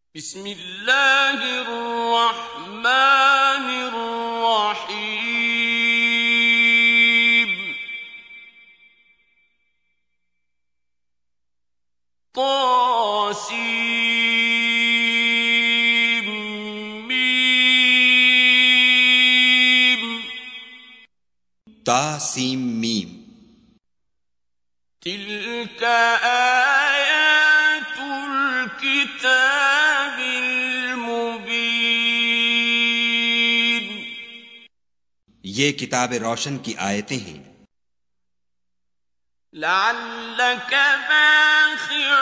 بسم اللہ الرحمن الرحیم طاسیم میم طاسیم میم تلک آیات الکتاب المبین یہ کتاب روشن کی آیتیں ہیں۔ لعلک باخع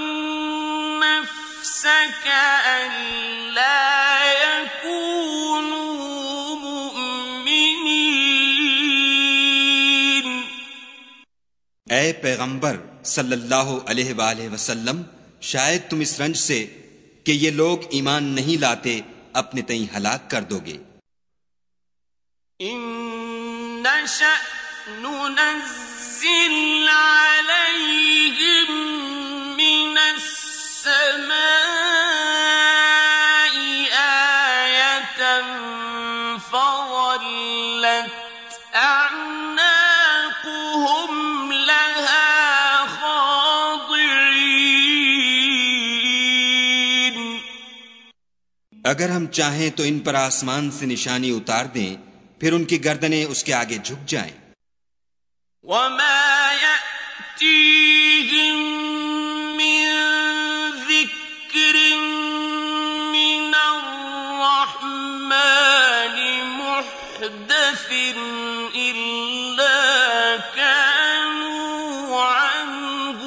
نفسک الا یکونوا مؤمنین۔ اے پیغمبر صلی اللہ علیہ وآلہ وسلم، شاید تم اس رنج سے کہ یہ لوگ ایمان نہیں لاتے اپنے تئیں ہلاک کر دو گے۔ ان نشأ ننزل علیہم من السماء آیۃ فظلت اعناقهم لها خاضعین۔ اگر ہم چاہیں تو ان پر آسمان سے نشانی اتار دیں، پھر ان کی گردنیں اس کے آگے جھک جائیں۔ وما يأتيهم من ذكر من الرحمن محدث إلا كانوا عنه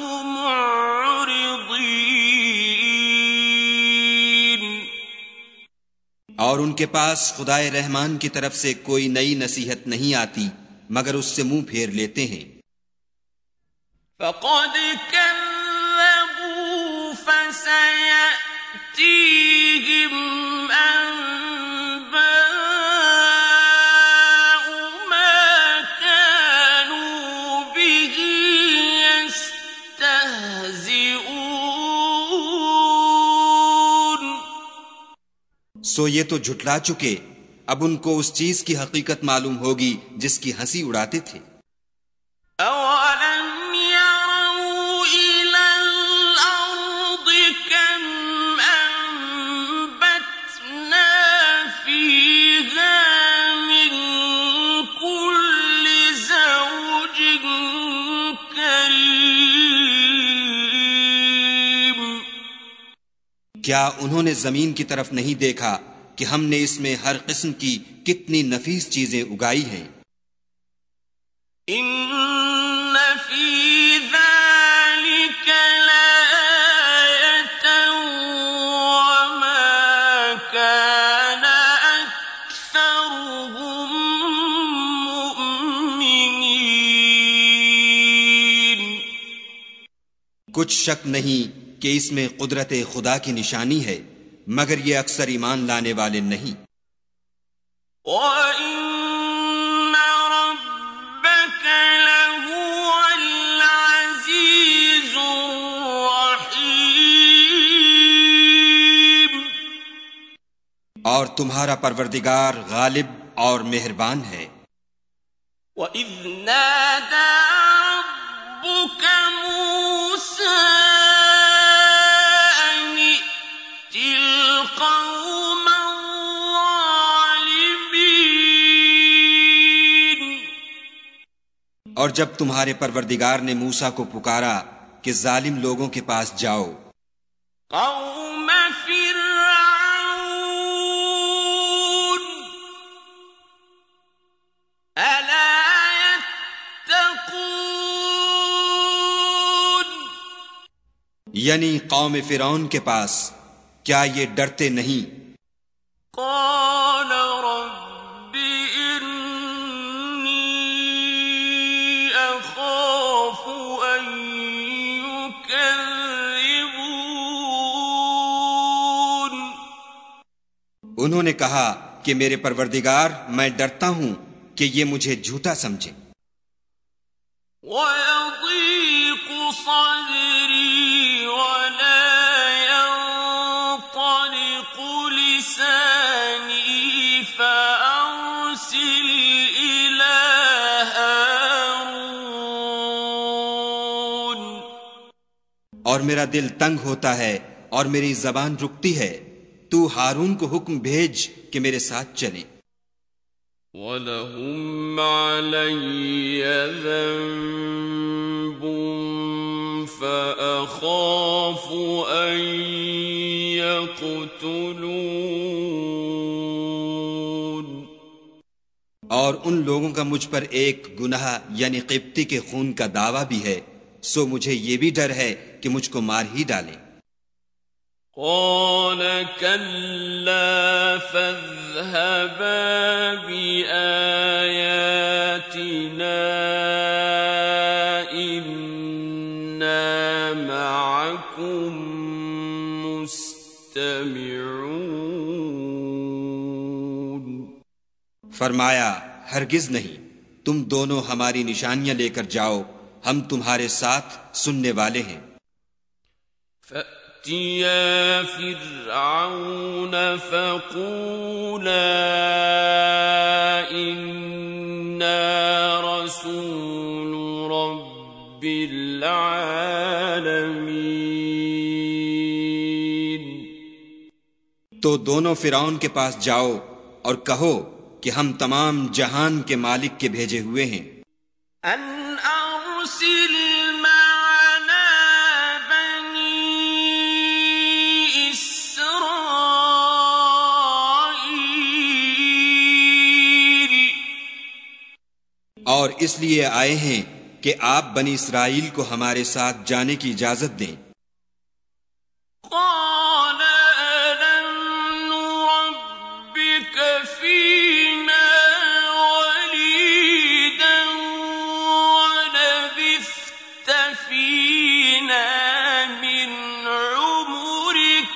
معرضين۔ اور ان کے پاس خدائے رحمان کی طرف سے کوئی نئی نصیحت نہیں آتی مگر اس سے منہ پھیر لیتے ہیں۔ فقد كذبوا فسيأتيهم أنباء ما كانوا به يستهزئون۔ سو یہ تو جھٹلا چکے، اب ان کو اس چیز کی حقیقت معلوم ہوگی جس کی ہنسی اڑاتے تھے۔ أَوَلَمْ يَرَوْا إِلَى الْأَرْضِ كَمْ أَنبَتْنَا فِيهَا مِن كُلِّ زَوْجٍ كَرِيمٍ۔ کیا انہوں نے زمین کی طرف نہیں دیکھا کہ ہم نے اس میں ہر قسم کی کتنی نفیس چیزیں اگائی ہیں؟ ان فی ذلک لآیۃ وما کان اکثرهم مؤمنین۔ کچھ شک نہیں کہ اس میں قدرت خدا کی نشانی ہے، مگر یہ اکثر ایمان لانے والے نہیں۔ وَإِنَّ رَبَّكَ لَهُوَ الْعَزِيزُ الرَّحِيمُ۔ اور تمہارا پروردگار غالب اور مہربان ہے۔ وَإِذْ نَادَى رَبُّكَ مُوسَىٰ أَنِ ائْتِ الْقَوْمَ الظَّالِمِينَ۔ اور جب تمہارے پروردگار نے موسیٰ کو پکارا کہ ظالم لوگوں کے پاس جاؤ، قوم فرعون ألا يتقون۔ یعنی قوم فرعون کے پاس، کیا یہ ڈرتے نہیں؟ قال رب إني أخاف أن يكذبون۔ انہوں نے کہا کہ میرے پروردگار، میں ڈرتا ہوں کہ یہ مجھے جھوٹا سمجھیں۔ وَيَضِيقُ صَدْرِي وَلَا يَنطَلِقُ أرسل إلى هارون اور میرا دل تنگ ہوتا ہے اور میری زبان رکتی ہے، تو ہارون کو حکم بھیج کہ میرے ساتھ چلیں۔ وَلَهُمْ عَلَيَّ ذَنبٌ فَأَخَافُ أَن يَقْتُلُونِ۔ اور ان لوگوں کا مجھ پر ایک گناہ یعنی قبطی کے خون کا دعویٰ بھی ہے، سو مجھے یہ بھی ڈر ہے کہ مجھ کو مار ہی ڈالیں۔ قال كلا فاذهبا بآياتنا إنا معكم مستمعون۔ فرمایا ہرگز نہیں، تم دونوں ہماری نشانیاں لے کر جاؤ، ہم تمہارے ساتھ سننے والے ہیں۔ فَأْتِيَا فِرْعَوْنَ فَقُولَا إِنَّا رَسُولُ رَبِّ الْعَالَمِينَ۔ تو دونوں فرعون کے پاس جاؤ اور کہو کہ ہم تمام جہان کے مالک کے بھیجے ہوئے ہیں۔ أَنْ أَرْسِلْ مَعَنَا بَنِي إِسْرَائِيلَ۔ اور اس لیے آئے ہیں کہ آپ بنی اسرائیل کو ہمارے ساتھ جانے کی اجازت دیں۔ قَالَ أَلَمْ نُرَبِّكَ فِينَا وَلِيدًا وَلَبِثْتَ فِينَا مِنْ عُمُرِكَ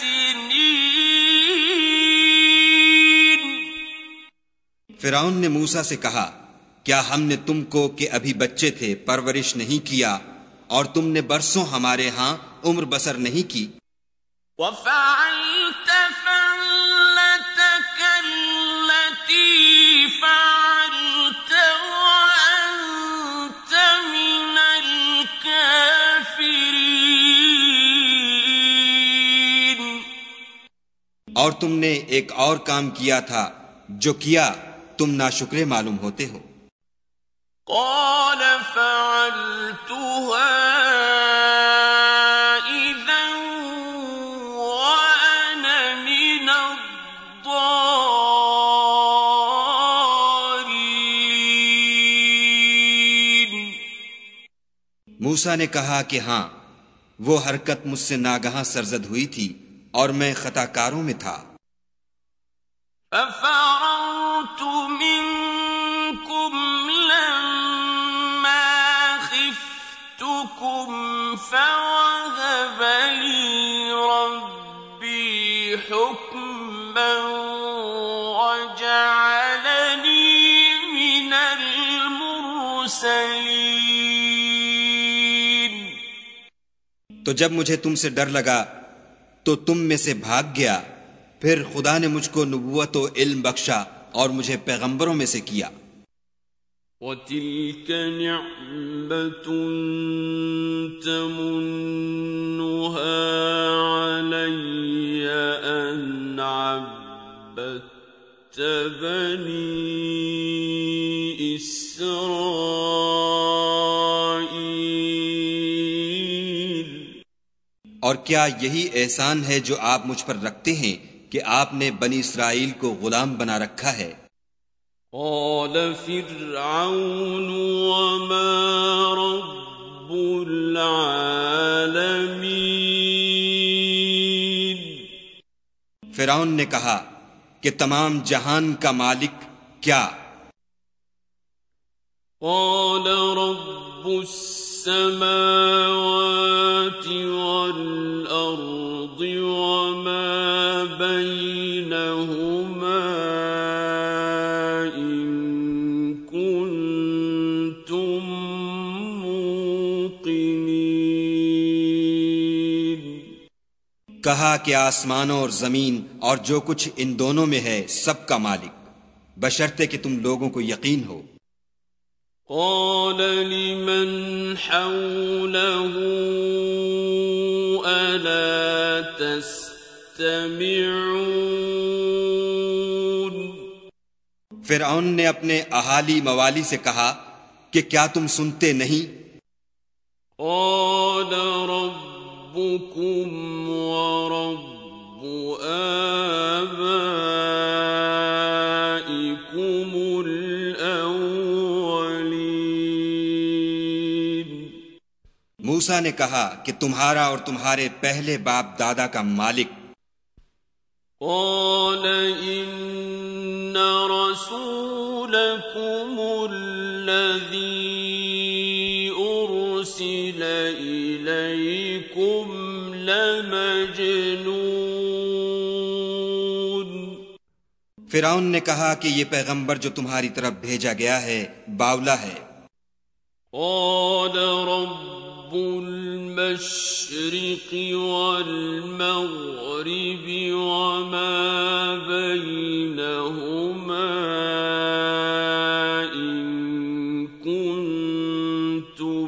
سِنِينَ۔ فرعون نے موسیٰ سے کہا، کیا ہم نے تم کو کہ ابھی بچے تھے پرورش نہیں کیا اور تم نے برسوں ہمارے ہاں عمر بسر نہیں کی؟ وَفَعَلْتَ فَعْلَتَكَ الَّتِي فَعَلْتَ وَأَنْتَ مِنَ الْكَافِرِينَ۔ اور تم نے ایک اور کام کیا تھا، جو کیا تم ناشکرے معلوم ہوتے ہو۔ قال فعلتها إذا وأنا من الضالين۔ موسیٰ نے کہا کہ ہاں، وہ حرکت مجھ سے ناگہاں سرزد ہوئی تھی اور میں خطا کاروں میں تھا۔ ففررت منكم لما خفتكم فوهب لي ربي حكما وجعلني من المرسلين۔ تو جب مجھے تم سے ڈر لگا تو تم میں سے بھاگ گیا، پھر خدا نے مجھ کو نبوت و علم بخشا اور مجھے پیغمبروں میں سے کیا۔ وَتِلْكَ نِعْمَةٌ تَمُنُّهَا عَلَيَّ أَنْ عَبَّدتَّ بَنِي إِسْرَائِيلَ۔ اور کیا یہی احسان ہے جو آپ مجھ پر رکھتے ہیں کہ آپ نے بنی اسرائیل کو غلام بنا رکھا ہے؟ قال فرعون وما رب العالمين۔ فرعون نے کہا کہ تمام جہان کا مالک کیا؟ قال رب السماوات والأرض وما بينهما إن كنتم موقنين۔ کہا کہ آسمانوں اور زمین اور جو کچھ ان دونوں میں ہے سب کا مالک، بشرطے کہ تم لوگوں کو یقین ہو۔ قال لمن حوله ألا تستمعون؟ فرعون نے اپنے اہالی موالی سے کہا کہ کیا تم سنتے نہیں؟ قال ربكم ورب آبائكم الأولين۔ موسیٰ نے کہا کہ تمہارا اور تمہارے پہلے باپ دادا کا مالک۔ قال إن رسولكم الذي أرسل إليكم لمجنون۔ فرعون نے کہا کہ یہ پیغمبر جو تمہاری طرف بھیجا گیا ہے باولا ہے۔ قال رب المشرق والمغرب وما بينهما إن كنتم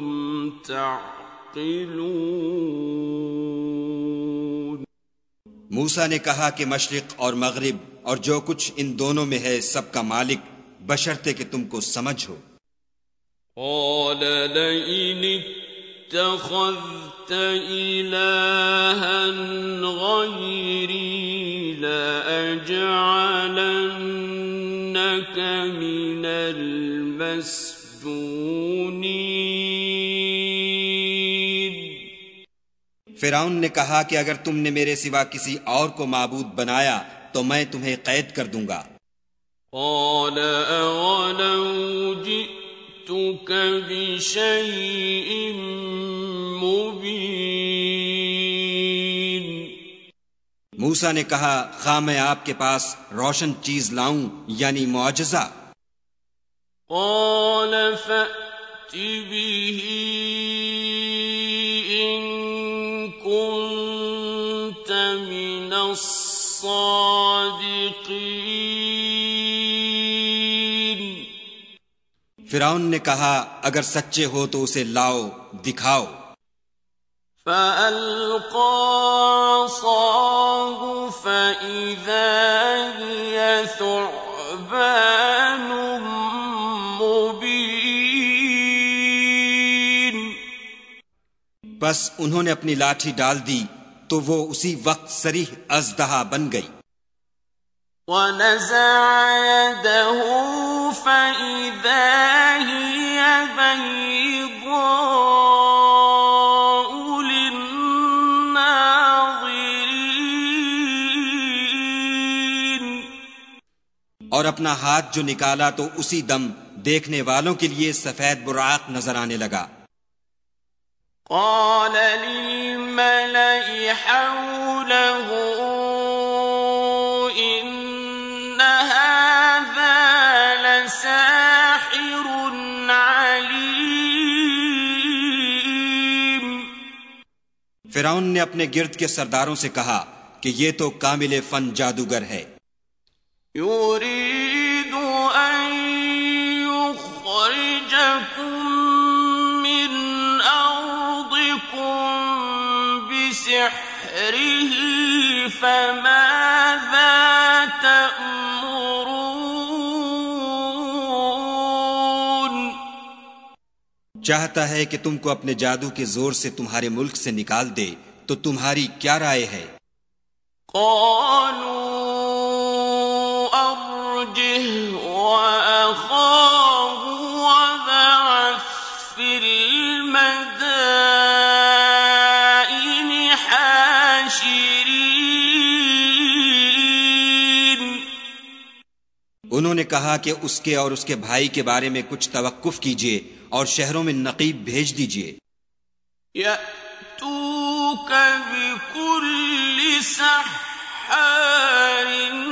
تعقلون۔ موسیٰ نے کہا کہ مشرق اور مغرب اور جو کچھ ان دونوں میں ہے سب کا مالک، بشرطے کہ تم کو سمجھ ہو۔ قال لئن اتخذت إلها غيري لأجعلنك من المسجونين۔ فرعون نے کہا کہ اگر تم نے میرے سوا کسی اور کو معبود بنایا تو میں تمہیں قید کر دوں گا۔ قال أولو جئتك بشيء مبين۔ موسیٰ نے کہا خواہ میں آپ کے پاس روشن چیز لاؤں یعنی معجزہ۔ قال فأت به إن كنت من الصادقين۔ فرعون نے کہا اگر سچے ہو تو اسے لاؤ، دکھاؤ۔ فألقى عصاه فإذا هي ثعبان مبين۔ بس انہوں نے اپنی لاٹھی ڈال دی تو وہ اسی وقت صریح اژدہا بن گئی۔ ونزع يده فإذا هي بيضاء للناظرين۔ اور اپنا ہاتھ جو نکالا تو اسی دم دیکھنے والوں کے لیے سفید براق نظر آنے لگا۔ قال للملأ حوله إن هذا لساحر عليم۔ فرعون نے اپنے گرد کے سرداروں سے کہا کہ یہ تو کامل فن جادوگر ہے۔ يريد أن يخرجكم من أرضكم بسحره فماذا تأمرون؟ چاہتا ہے کہ تم کو اپنے جادو کے زور سے تمہارے ملک سے نکال دے تو تمہاری کیا رائے ہے؟ قالوا أرجه وأخاه وابعث في المدائن حاشرين۔ انہوں نے کہا کہ اس کے اور اس کے بھائی کے بارے میں کچھ توقف کیجیے اور شہروں میں نقیب بھیج دیجیے۔ يأتوك بكل سحار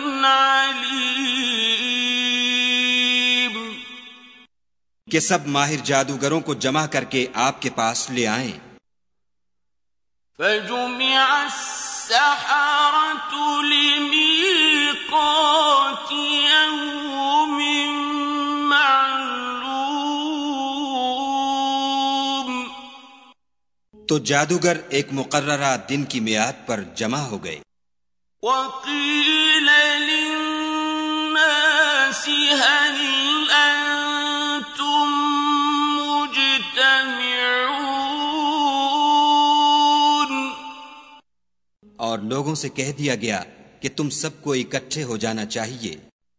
عليم۔ کہ سب ماہر جادوگروں کو جمع کر کے آپ کے پاس لے آئیں۔ فجمع السحرة لميقات يوم تو جادوگر ایک مقررہ دن کی میعاد پر جمع ہو گئے۔ وَقِيلَ لِلنَّاسِ هَلْ أَنْتُمْ مُجْتَمِعُونَ، اور لوگوں سے کہہ دیا گیا کہ تم سب کو اکٹھے ہو جانا چاہیے۔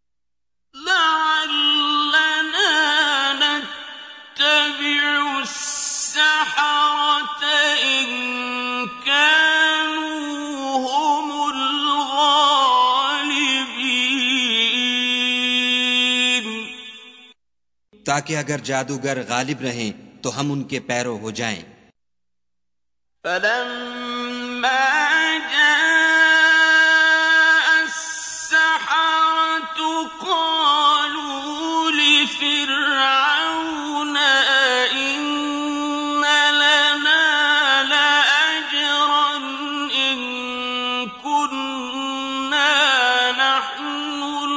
لَعَلَّنَا نَتَّبِعُ السَّحَرَةَ إِن كَانُوا هُمُ الْغَالِبِينَ، تاکہ اگر جادوگر غالب رہیں تو ہم ان کے پیرو ہو جائیں۔ فَلَمَّا جَاءَ السَّحَرَةُ قَالُوا لِفِرْعَوْنَ أَئِنَّ لَنَا لَأَجْرًا إِن كُنَّا نَحْنُ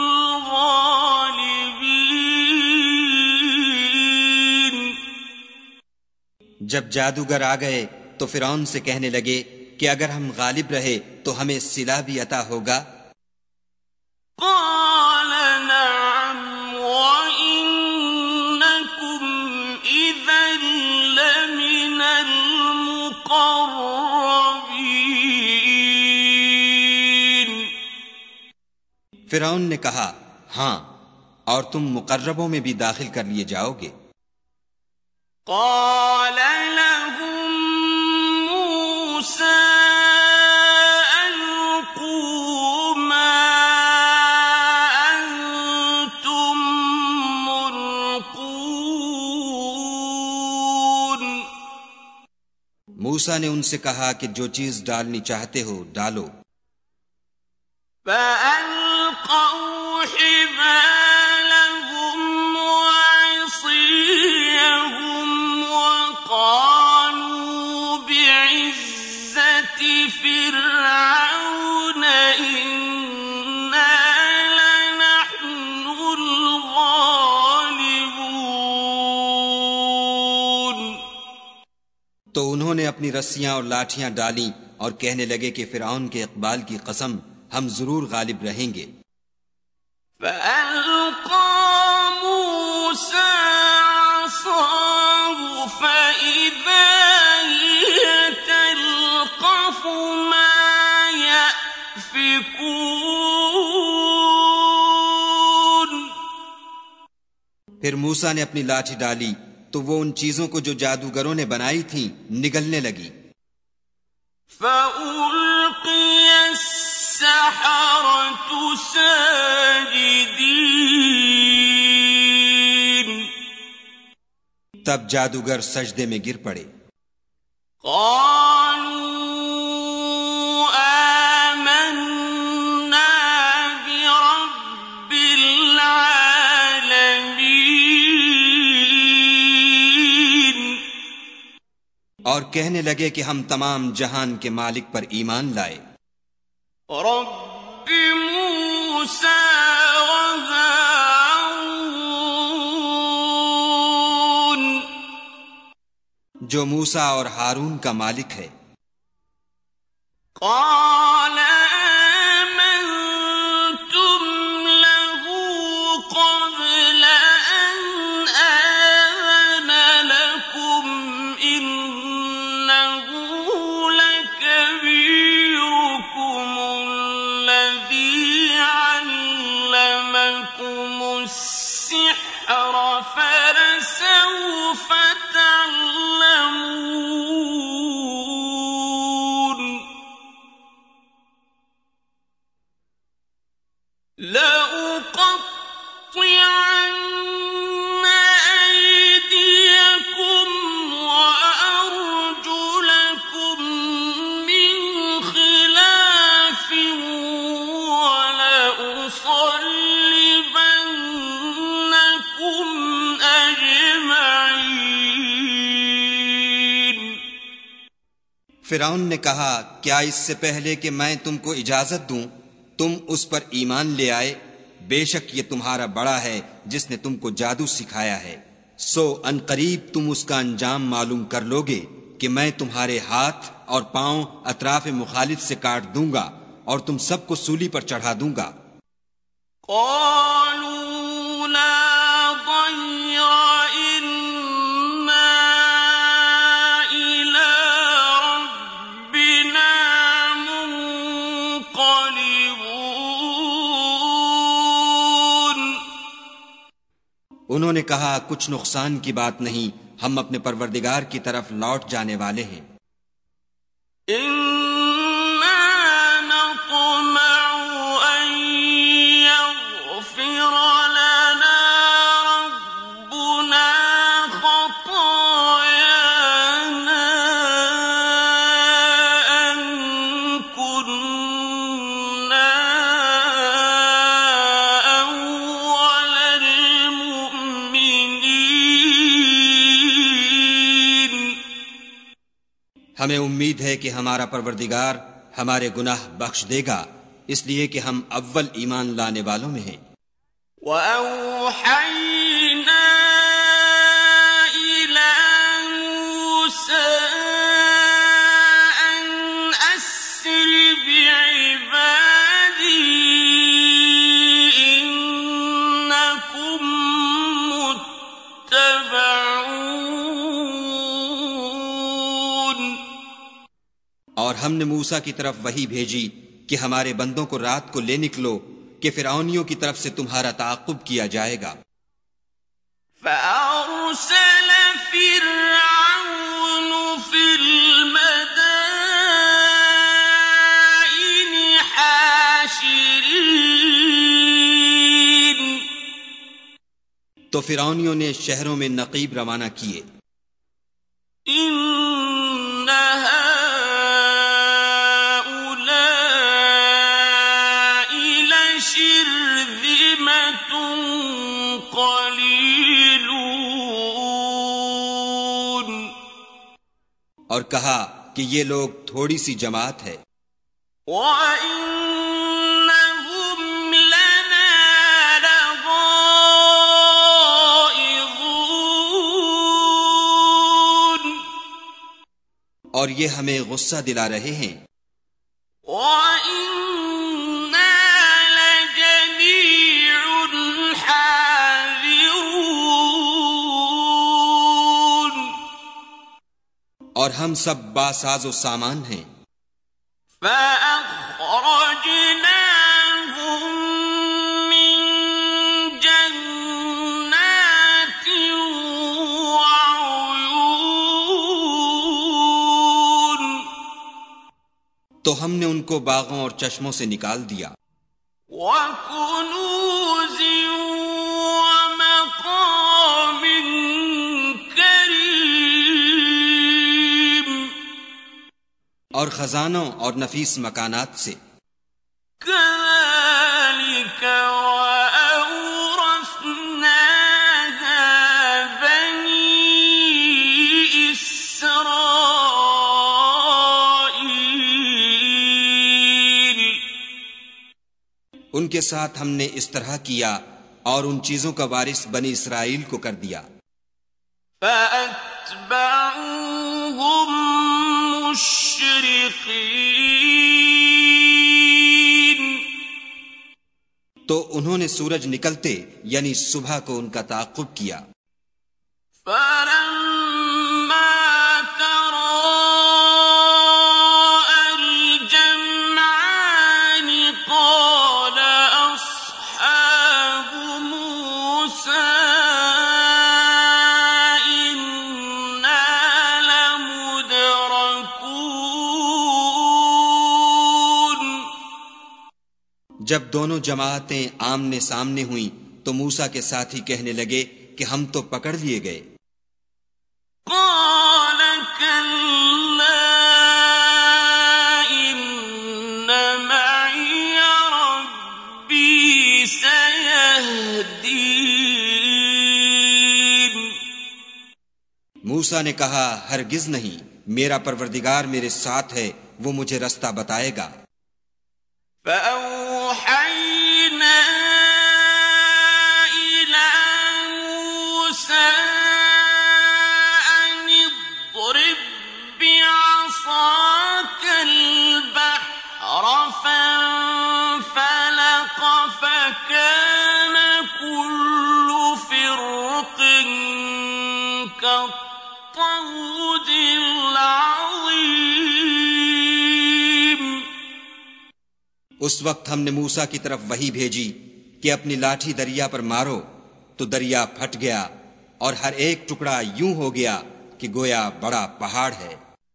الْغَالِبِينَ۔ جب جادوگر آ گئے تو فرعون سے کہنے لگے کہ اگر ہم غالب رہے تو ہمیں صلہ بھی عطا ہوگا۔ قال نعم وإنكم إذا لمن المقربين۔ فرعون نے کہا ہاں، اور تم مقربوں میں بھی داخل کر لیے جاؤ گے۔ قال لهم موسى ألقوا ما أنتم ملقون۔ موسیٰ نے ان سے کہا کہ جو چیز ڈالنی چاہتے ہو ڈالو۔ فألقوا حبالهم وعصيهم وقالوا بعزة فرعون إنا لنحن الغالبون۔ تو انہوں نے اپنی رسیاں اور لاٹھیاں ڈالیں اور کہنے لگے کہ فرعون کے اقبال کی قسم ہم ضرور غالب رہیں گے۔ فألقى موسى عصاه فإذا هي تلقف ما يأفكون۔ پھر موسیٰ نے اپنی لاٹھی ڈالی تو وہ ان چیزوں کو جو جادوگروں نے بنائی تھیں نگلنے لگی۔ فألقي السحرة ساجدين، تب جادوگر سجدے میں گر پڑے۔ قالوا آمنا برب العالمين، اور کہنے لگے کہ ہم تمام جہان کے مالک پر ایمان لائے۔ رب موسى وهارون، جو موسیٰ اور ہارون کا مالک ہے۔ قال آمنتم له قبل أن آذن لكم إنه لكبيركم الذي علمكم السحر فلسوف تعلمون لأقطعن أيديكم وأرجلكم من خلاف ولأصلبنكم أجمعين۔ فرعون نے کہا کیا اس سے پہلے کہ میں تم کو اجازت دوں تم اس پر ایمان لے آئے؟ بے شک یہ تمہارا بڑا ہے جس نے تم کو جادو سکھایا ہے، سو ان قریب تم اس کا انجام معلوم کر لوگے کہ میں تمہارے ہاتھ اور پاؤں اطراف مخالف سے کاٹ دوں گا اور تم سب کو سولی پر چڑھا دوں گا۔ قالوا لا ضير إنا إلى ربنا منقلبون۔ انہوں نے کہا کچھ نقصان کی بات نہیں، ہم اپنے پروردگار کی طرف لوٹ جانے والے ہیں۔ ہمیں امید ہے کہ ہمارا پروردگار ہمارے گناہ بخش دے گا، اس لیے کہ ہم اول ایمان لانے والوں میں ہیں۔ وَأَوْحَيْنَا إِلَى مُوسَىٰ أَنْ أَسْرِ بِعِبَادِي إِنَّكُمْ مُتَّبَعُونَ۔ اور ہم نے موسیٰ کی طرف وحی بھیجی کہ ہمارے بندوں کو رات کو لے نکلو کہ فرعونیوں کی طرف سے تمہارا تعاقب کیا جائے گا۔ فَأَرْسَلَ فِرْعَوْنُ فِي الْمَدَائِنِ حَاشِرِينَ۔ تو فرعونیوں نے شہروں میں نقیب روانہ کیے۔ اور کہا کہ یہ لوگ تھوڑی سی جماعت ہے۔ وَإِنَّهُمْ لَنَا لَغَائِظُونَ۔ اور یہ ہمیں غصہ دلا رہے ہیں۔ وَإِنَّا لَجَمِيعٌ حَاذِرُونَ۔ اور ہم سب باساز و سامان ہیں۔ فَأَخْرَجْنَاهُم مِّن جَنَّاتٍ وَعُيُونٍ۔ تو ہم نے ان کو باغوں اور چشموں سے نکال دیا۔ وَكُنُوزٍ وَمَقَامٍ كَرِيمٍ۔ اور خزانوں اور نفیس مکانات سے۔ كَذَلِكَ وَأَوْرَثْنَاهَا بَنِي إِسْرَائِيلَ۔ ان کے ساتھ ہم نے اس طرح کیا اور ان چیزوں کا وارث بنی اسرائیل کو کر دیا۔ فَأَتْبَعُوهُم مُشْرِقِينَ۔ تو انہوں نے سورج نکلتے یعنی صبح کو ان کا تعاقب کیا۔ فَلَمَّا تَرَاءَى الْجَمْعَانِ قَالَ أَصْحَابُ مُوسَىٰ إِنَّا لَمُدْرَكُونَ۔ جب دونوں جماعتیں آمنے سامنے ہوئیں تو موسیٰ کے ساتھی کہنے لگے کہ ہم تو پکڑ لیے گئے۔ قَالَ كَلَّا إِنَّ مَعِيَ رَبِّي سَيَهْدِينِ۔ موسیٰ نے کہا ہرگز نہیں، میرا پروردگار میرے ساتھ ہے، وہ مجھے رستہ بتائے گا۔ فَأَوْحَيْنَا إِلَى مُوسَىٰ أَنِ اضْرِب كان كل فرق كالطود العظيم. اس وقت ہم نے موسیٰ کی طرف وحی بھیجی کہ اپنی لاٹھی دریا پر مارو تو دریا پھٹ گیا اور ہر ایک ٹکڑا یوں ہو گیا کہ گویا بڑا پہاڑ ہے.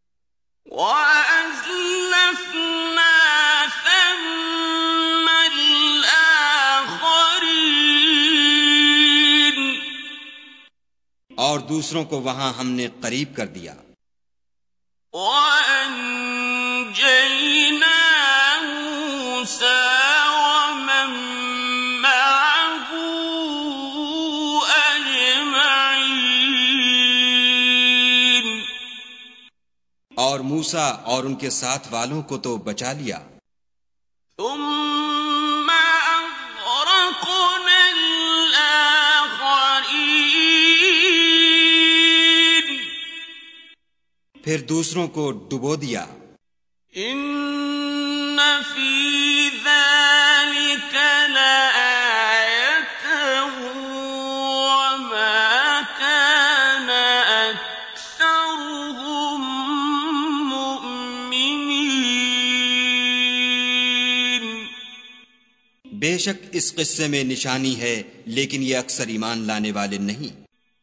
وَأَزْلَفْنَا ثَمَّ الْآخَرِينَ. اور دوسروں کو وہاں ہم نے قریب کر دیا. وَأَنجَيْنَا مُوسَىٰ وَمَن مَّعَهُ أَجْمَعِينَ. اور موسیٰ اور ان کے ساتھ والوں کو تو بچا لیا. ثُمَّ أَغْرَقْنَا الْآخَرِينَ. پھر دوسروں کو ڈبو دیا. إِنَّ فِي ذَلِكَ لَآيَةً وَمَا كَانَ أَكْثَرُهُم مُؤْمِنِينَ. بے شک اس قصے میں نشانی ہے لیکن یہ اکثر ایمان لانے والے نہیں.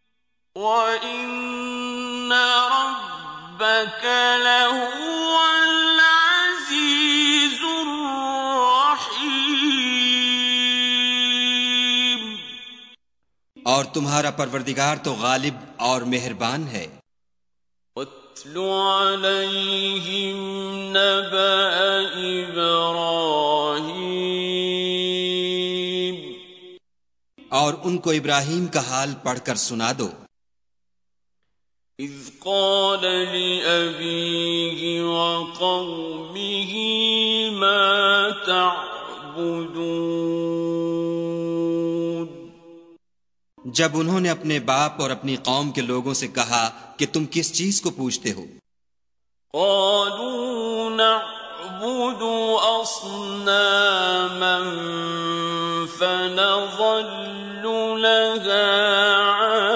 وَإِنَّ رَبَّكَ لَهُوَ الْعَزِيزُ الرَّحِيمُ. اور تمہارا پروردگار تو غالب اور مہربان ہے. وَاتْلُ عَلَيْهِمْ نَبَأَ إِبْرَاهِيمَ. اور ان کو ابراہیم کا حال پڑھ کر سنا دو. إِذْ قَالَ لِأَبِيهِ وَقَوْمِهِ مَا تَعْبُدُونَ. جب انہوں نے اپنے باپ اور اپنی قوم کے لوگوں سے کہا کہ تم کس چیز کو پوجتے ہو؟ قَالُوا نَعْبُدُ أَصْنَامًا فَنَظَلُّ لَهَا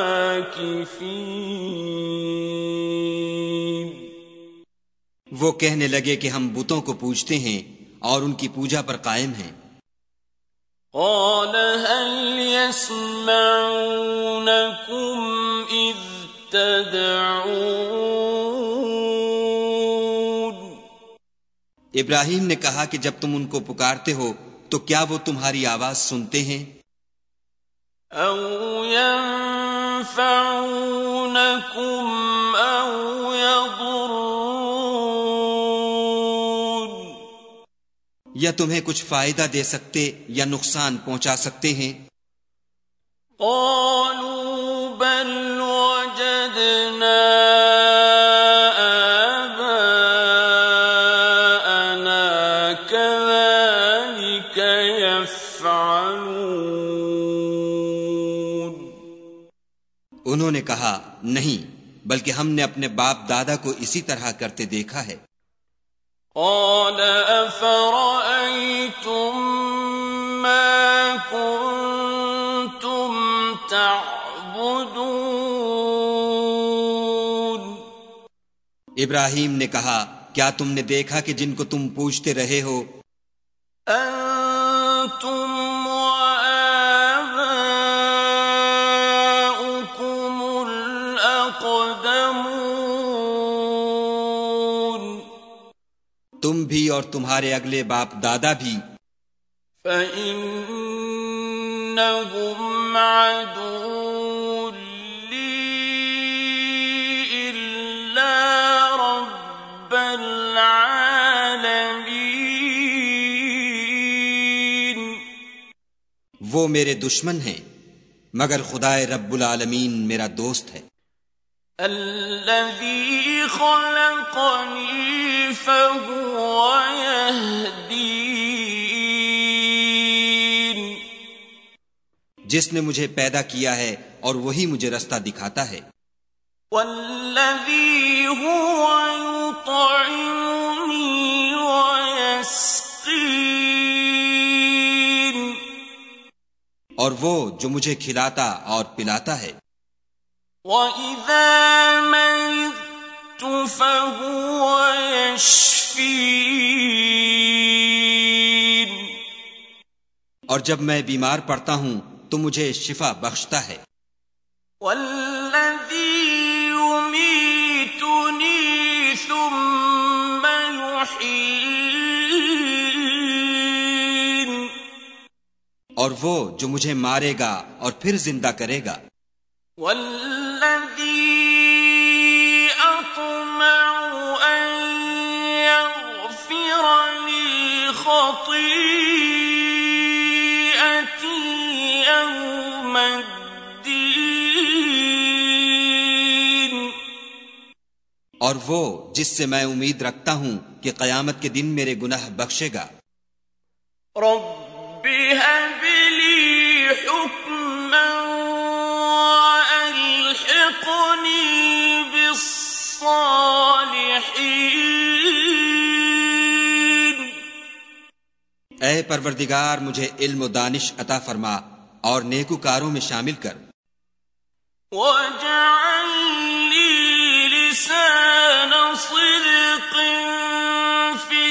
عَاكِفِينَ. وہ کہنے لگے کہ ہم بتوں کو پوجتے ہیں اور ان کی پوجا پر قائم ہیں. قَالَ هَلْ يَسْمَعُونَكُمْ إِذْ تَدْعُونَ. ابراہیم نے کہا کہ جب تم ان کو پکارتے ہو تو کیا وہ تمہاری آواز سنتے ہیں؟ أَوْ يَنفَعُونَكُمْ أَوْ يَضُرُّونَ. یا تمہیں کچھ فائدہ دے سکتے یا نقصان پہنچا سکتے ہیں؟ قَالُوا بَلْ وَجَدْنَا آبَاءَنَا كَذَلِكَ يَفْعَلُونَ. انہوں نے کہا نہیں، بلکہ ہم نے اپنے باپ دادا کو اسی طرح کرتے دیکھا ہے. قَالَ أَفَرَأَيْتُم مَّا كُنتُمْ تَعْبُدُونَ. ابراہیم نے کہا کیا تم نے دیکھا کہ جن کو تم پوجتے رہے ہو؟ أَنتُمْ وَآبَاؤُكُمُ الْأَقْدَمُونَ. تم بھی اور تمہارے اگلے باپ دادا بھی. فَإِنَّهُمْ عَدُوٌّ لِّي إِلَّا رَبَّ الْعَالَمِينَ. وہ میرے دشمن ہیں مگر خدائے رب العالمین میرا دوست ہے. الَّذِي خَلَقَنِي فَهُوَ يَهْدِينِ. جس نے مجھے پیدا کیا ہے اور وہی مجھے رستہ دکھاتا ہے. وَالَّذِي هُوَ يُطْعِمُنِي وَيَسْقِينِ. اور وہ جو مجھے کھلاتا اور پلاتا ہے۔ وَإِذَا مَرِضْتُ فَهُوَ يَشْفِينِ اور جب میں بیمار پڑتا ہوں تو مجھے شفا بخشتا ہے۔ وَالَّذِي يُمِيتُنِي ثُمَّ يُحْيِينِ اور وہ جو مجھے مارے گا اور پھر زندہ کرے گا۔ وَالَّذِي أَطْمَعُ أَن يَغْفِرَ لِي خَطِيئَتِي يَوْمَ الدِّينِ اور وہ جس سے میں امید رکھتا ہوں کہ قیامت کے دن میرے گناہ بخشے گا۔ رَبِّ هَبْ لِي حُكْمًا وَأَلْحِقْنِي بِالصَّالِحِينَ اے پروردگار مجھے علم و دانش عطا فرما اور نیکوکاروں میں شامل کر۔ وَاجْعَل لِّي لِسَانَ صِدْقٍ فِي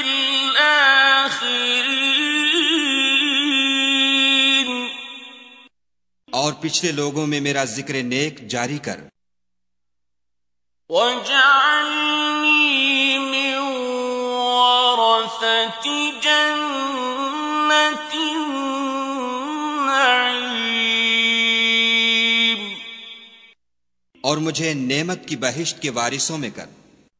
الْآخِرِينَ اور پچھلے لوگوں میں میرا ذکر نیک جاری کر۔ وَاجْعَلْنِي مِن وَرَثَةِ جَنَّةِ النَّعِيمِ اور مجھے نعمت کی بہشت کے وارثوں میں کر۔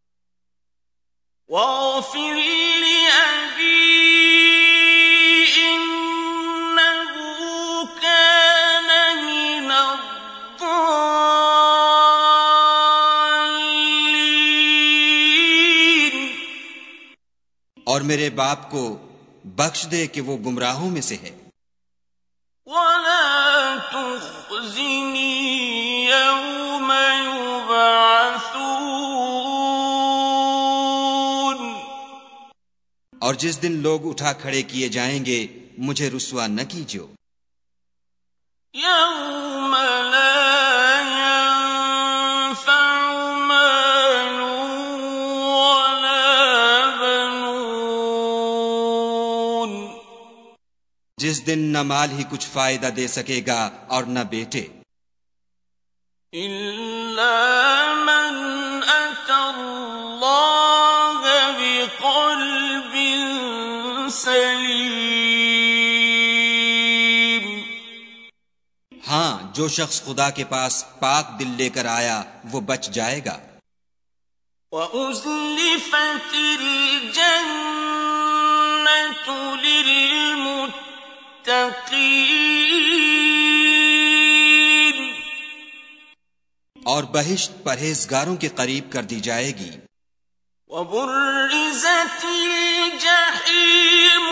وَاغْفِرْ لِأَبِي إِنَّهُ كَانَ مِنَ الضَّالِّينَ اور میرے باپ کو بخش دے کہ وہ گمراہوں میں سے ہے۔ وَلَا تُخْزِنِي يَوْمَ يُبْعَثُونَ اور جس دن لوگ اٹھا کھڑے کیے جائیں گے مجھے رسوا نہ کیجو۔ يَوْمَ لَا يَنفَعُ مَالٌ وَلَا بَنُونَ جس دن نہ مال ہی کچھ فائدہ دے سکے گا اور نہ بیٹے، إِلَّا مَنْ أَتَى اللَّهَ بِقَلْبٍ سَلِيمٍ ہاں جو شخص خدا کے پاس پاک دل لے کر آیا وہ بچ جائے گا۔ وَأُزْلِفَتِ الْجَنَّةُ لِلْمُتَّقِينَ اور بہشت پرہیزگاروں کے قریب کر دی جائے گی۔ وَبُرِّزَتِ الْجَحِيمُ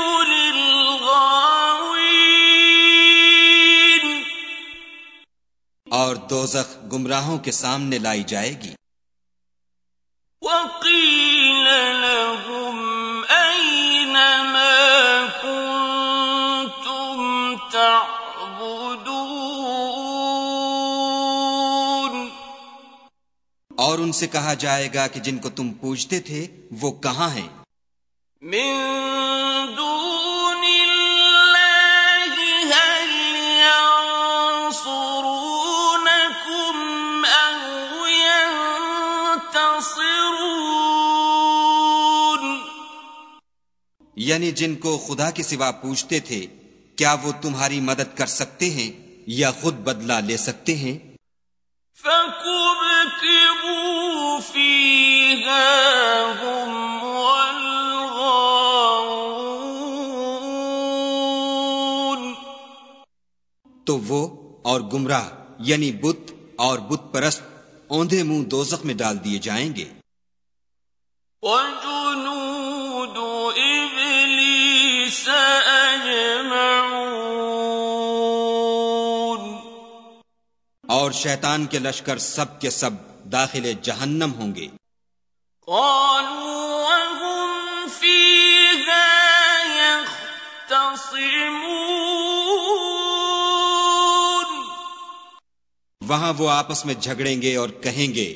لِلْغَاوِينَ اور دوزخ گمراہوں کے سامنے لائی جائے گی۔ وَقِيلَ لَهُمْ أَيْنَ مَا كُنتُمْ تَعْبُدُونَ اور ان سے کہا جائے گا کہ جن کو تم پوجتے تھے وہ کہاں ہیں؟ من دون اللہ هل ينصرونكم أو ينتصرون یعنی جن کو خدا کے سوا پوجتے تھے کیا وہ تمہاری مدد کر سکتے ہیں یا خود بدلہ لے سکتے ہیں؟ فَكُبْكِبُوا فِيهَا هُمْ وَالْغَاوُونَ تو وہ اور گمراہ یعنی بت اور بت پرست اوندھے منہ دوزخ میں ڈال دیے جائیں گے۔ وَجُنُودُ إِبْلِيسَ أَجْمَعُونَ اور شیطان کے لشکر سب کے سب داخل جہنم ہوں گے۔ قَالُوا وَهُمْ فِيهَا يَخْتَصِمُونَ وہاں وہ آپس میں جھگڑیں گے اور کہیں گے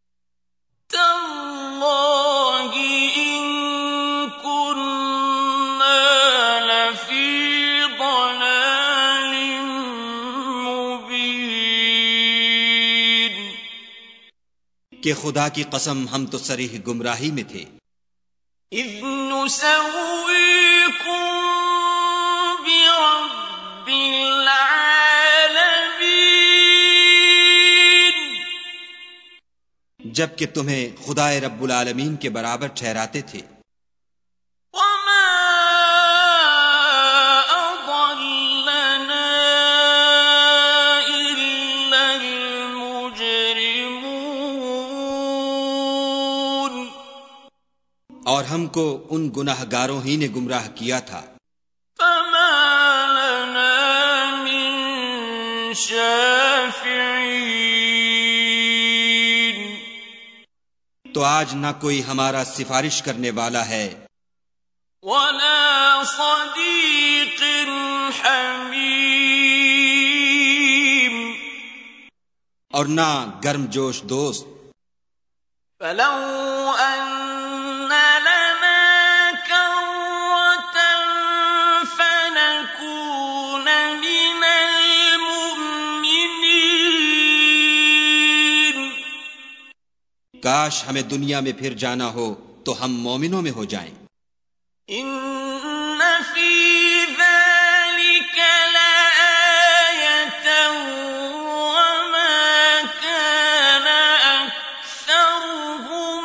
تاللہ ان كنا لفی ضلال مبین، کہ خدا کی قسم ہم تو صریح گمراہی میں تھے. اذ نسویکم برب العالمین، جبکہ تمہیں خدائے رب العالمین کے برابر ٹھہراتے تھے. وما اضلنا الا المجرمون، اور ہم کو ان گناہ گاروں ہی نے گمراہ کیا تھا. فما لنا من شافعین، تو آج نہ کوئی ہمارا سفارش کرنے والا ہے ولا صدیق حمیم، اور نہ گرم جوش دوست. فلو ان لنا کرة فنكون من المؤمنین، کاش ہمیں دنیا میں پھر جانا ہو تو ہم مومنوں میں ہو جائیں. ان فی ذلک لآیۃ وما کان اکثرهم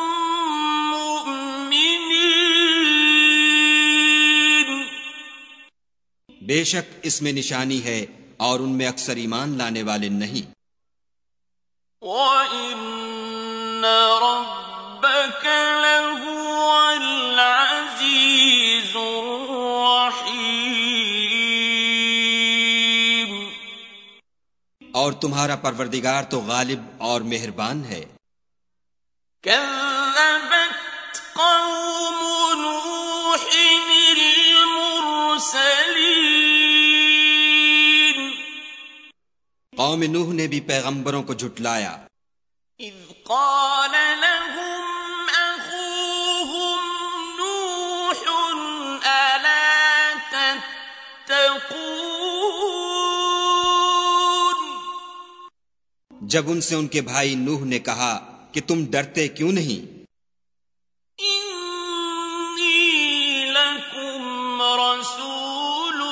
مؤمنین، بے شک اس میں نشانی ہے اور ان میں اکثر ایمان لانے والے نہیں. وَإِنَّ رَبَّكَ لَهُوَ الْعَزِيزُ الرَّحِيمُ، اور تمہارا پروردگار تو غالب اور مہربان ہے. كَذَّبَتْ قَوْمُ نُوحٍ الْمُرْسَلِينَ، قوم نوح نے بھی پیغمبروں کو جھٹلایا. اذ قال لهم اخوهم نوح الا تتقون، جب ان سے ان کے بھائی نوح نے کہا کہ تم ڈرتے کیوں نہیں؟ انی لکم رسول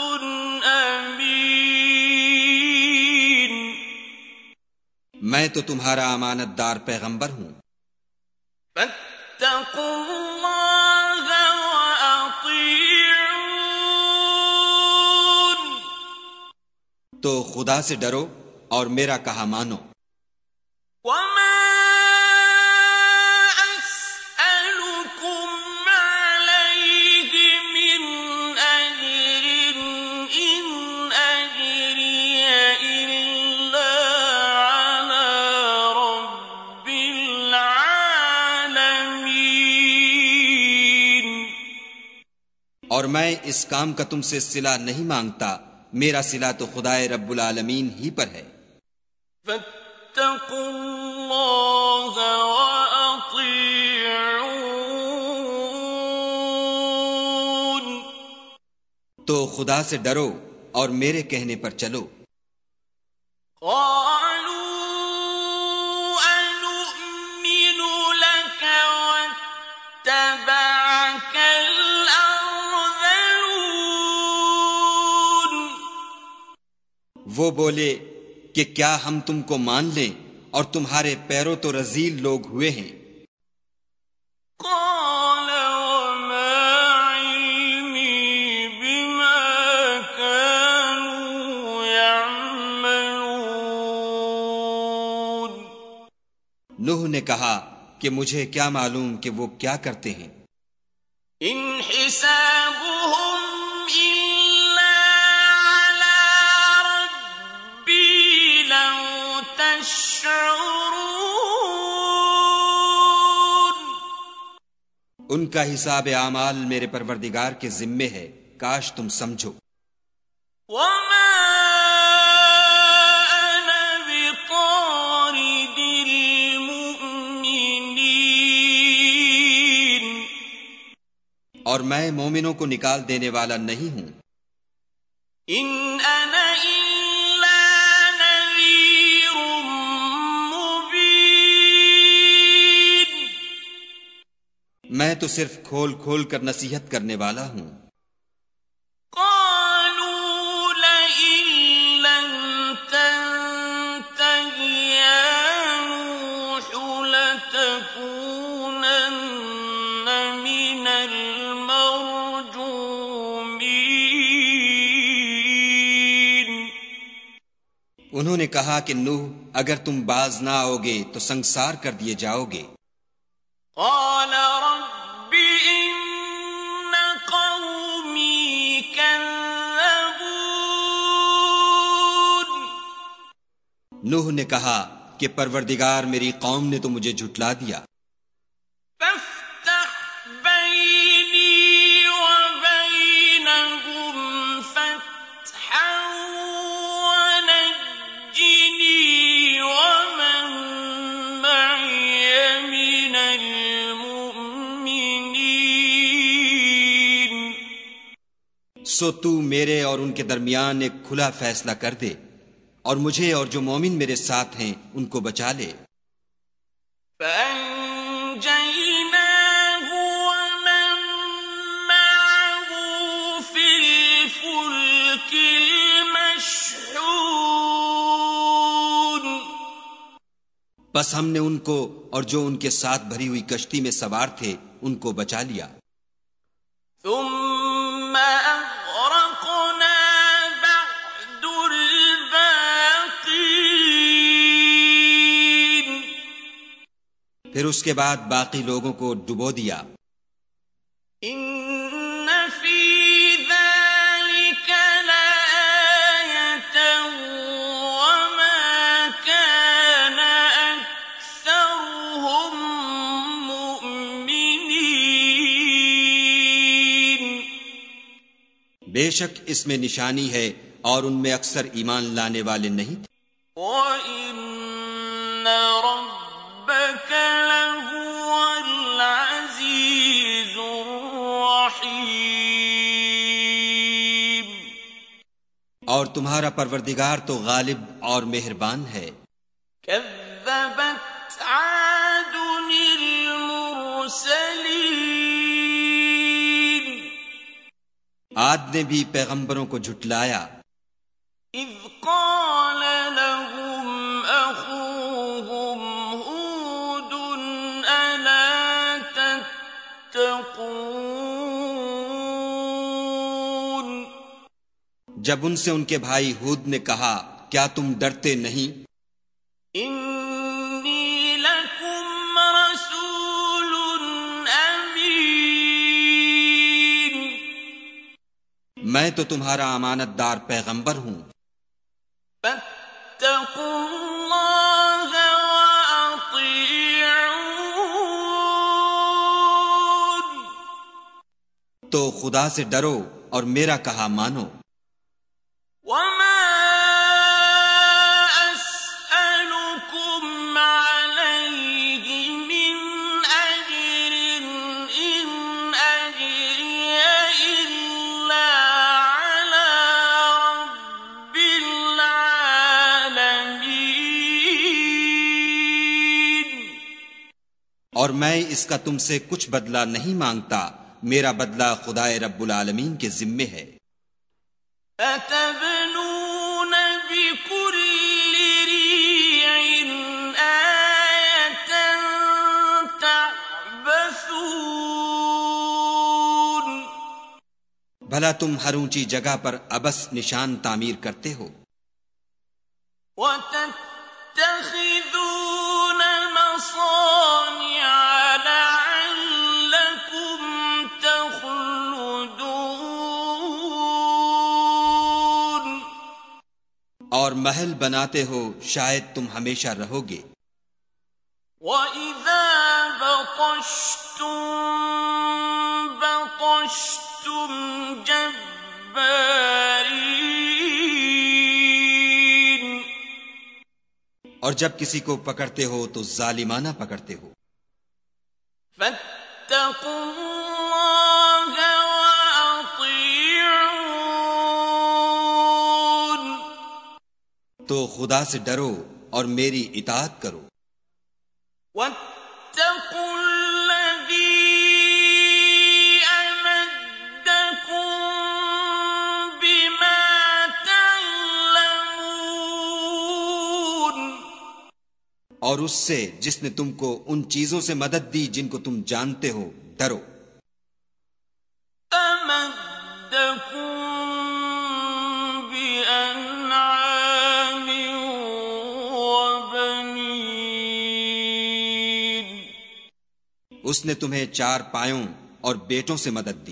امین، میں تو تمہارا امانت دار پیغمبر ہوں. فاتقوا اللہ وأطیعون، تو خدا سے ڈرو اور میرا کہا مانو. وما أسألكم عليه من أجر إن أجري إلا على رب العالمين، اور میں اس کام کا تم سے صلہ نہیں مانگتا، میرا صلہ تو خدائے رب العالمین ہی پر ہے. فاتقوا اللہ وأطیعون، تو خدا سے ڈرو اور میرے کہنے پر چلو. قالوا أنؤمن لك واتبعك الأرذلون، وہ بولے کہ کیا ہم تم کو مان لیں اور تمہارے پیروں تو رذیل لوگ ہوئے ہیں. قال وما علمي بما كانوا يعملون، نوح نے کہا کہ مجھے کیا معلوم کہ وہ کیا کرتے ہیں. ان حسابهم إلا على ربي لو تشعرون، ان کا حساب اعمال میرے پروردگار کے ذمے ہے، کاش تم سمجھو. وما أنا بطارد اور میں مومنوں کو نکال دینے والا نہیں ہوں۔ ان انا الا نذیر مبین، میں تو صرف کھول کھول کر نصیحت کرنے والا ہوں۔ قالوا لئن لم تنته يا نوح لتكونن من المرجومین۔ انہوں نے کہا کہ نوح اگر تم باز نہ آؤ گے تو سنگسار کر دیے جاؤ گے۔ قال رب ان قومی كذبون، نوح نے کہا کہ پروردگار میری قوم نے تو مجھے جھٹلا دیا، فافتح بینی وبینہم فتحا ونجنی ومن معی من المؤمنین۔ سو تو میرے اور ان کے درمیان ایک کھلا فیصلہ کر دے اور مجھے اور جو مومن میرے ساتھ ہیں ان کو بچا لے۔ فَأَنجَيْنَاهُ وَمَن مَّعَهُ فِي الْفُلْكِ الْمَشْحُونِ، بس ہم نے ان کو اور جو ان کے ساتھ بھری ہوئی کشتی میں سوار تھے ان کو بچا لیا۔ ثُمَّ أَغْرَقْنَا بَعْدُ الْبَاقِينَ، پھر اس کے بعد باقی لوگوں کو ڈبو دیا۔ إِنَّ فِي ذَلِكَ لَآيَةً وَمَا كَانَ أَكْثَرُهُم مُؤْمِنِينَ۔ بے شک اس میں نشانی ہے اور ان میں اکثر ایمان لانے والے نہیں تھے۔ وَإِنَّ رَبَّكَ لَهُوَ الْعَزِيزُ الرَّحِيمُ۔ اور تمہارا پروردگار تو غالب اور مہربان ہے۔ كذبت عاد المرسلين، عاد نے بھی پیغمبروں کو جھٹلایا، إذ قال لهم أخوهم هود ألا تتقون، جب ان سے ان کے بھائی ہود نے کہا کیا تم ڈرتے نہیں؟ إني لكم رسول أمين، میں تو تمہارا امانت دار پیغمبر ہوں، فاتقوا الله وأطيعون، تو خدا سے ڈرو اور میرا کہا مانو۔ وما أسألكم عليه من أجر إن أجري إلا على رب العالمين، اور میں اس کا تم سے کچھ بدلہ نہیں مانگتا، میرا بدلہ خدائے رب العالمین کے ذمے ہے۔ أتبنون بكل ريع آية تعبثون، بھلا تم ہر اونچی جگہ پر ابس نشان تعمیر کرتے ہو، وتتخذون مصانع لعلكم تخلدون، اور محل بناتے ہو شاید تم ہمیشہ رہو گے۔ وَإِذَا بَطَشْتُم بَطَشْتُمْ جَبَّارِينَ، اور جب کسی کو پکڑتے ہو تو ظالمانہ پکڑتے ہو۔ فَاتَّقُوا اللَّهَ تو خدا سے ڈرو اور میری اطاعت کرو. واتقوا الذی امدکم بما تعلمون، اور اس سے جس نے تم کو ان چیزوں سے مدد دی جن کو تم جانتے ہو ڈرو. امدکم بانعام وبنین، اس نے تمہیں 4 پایوں اور بیٹوں سے مدد دی.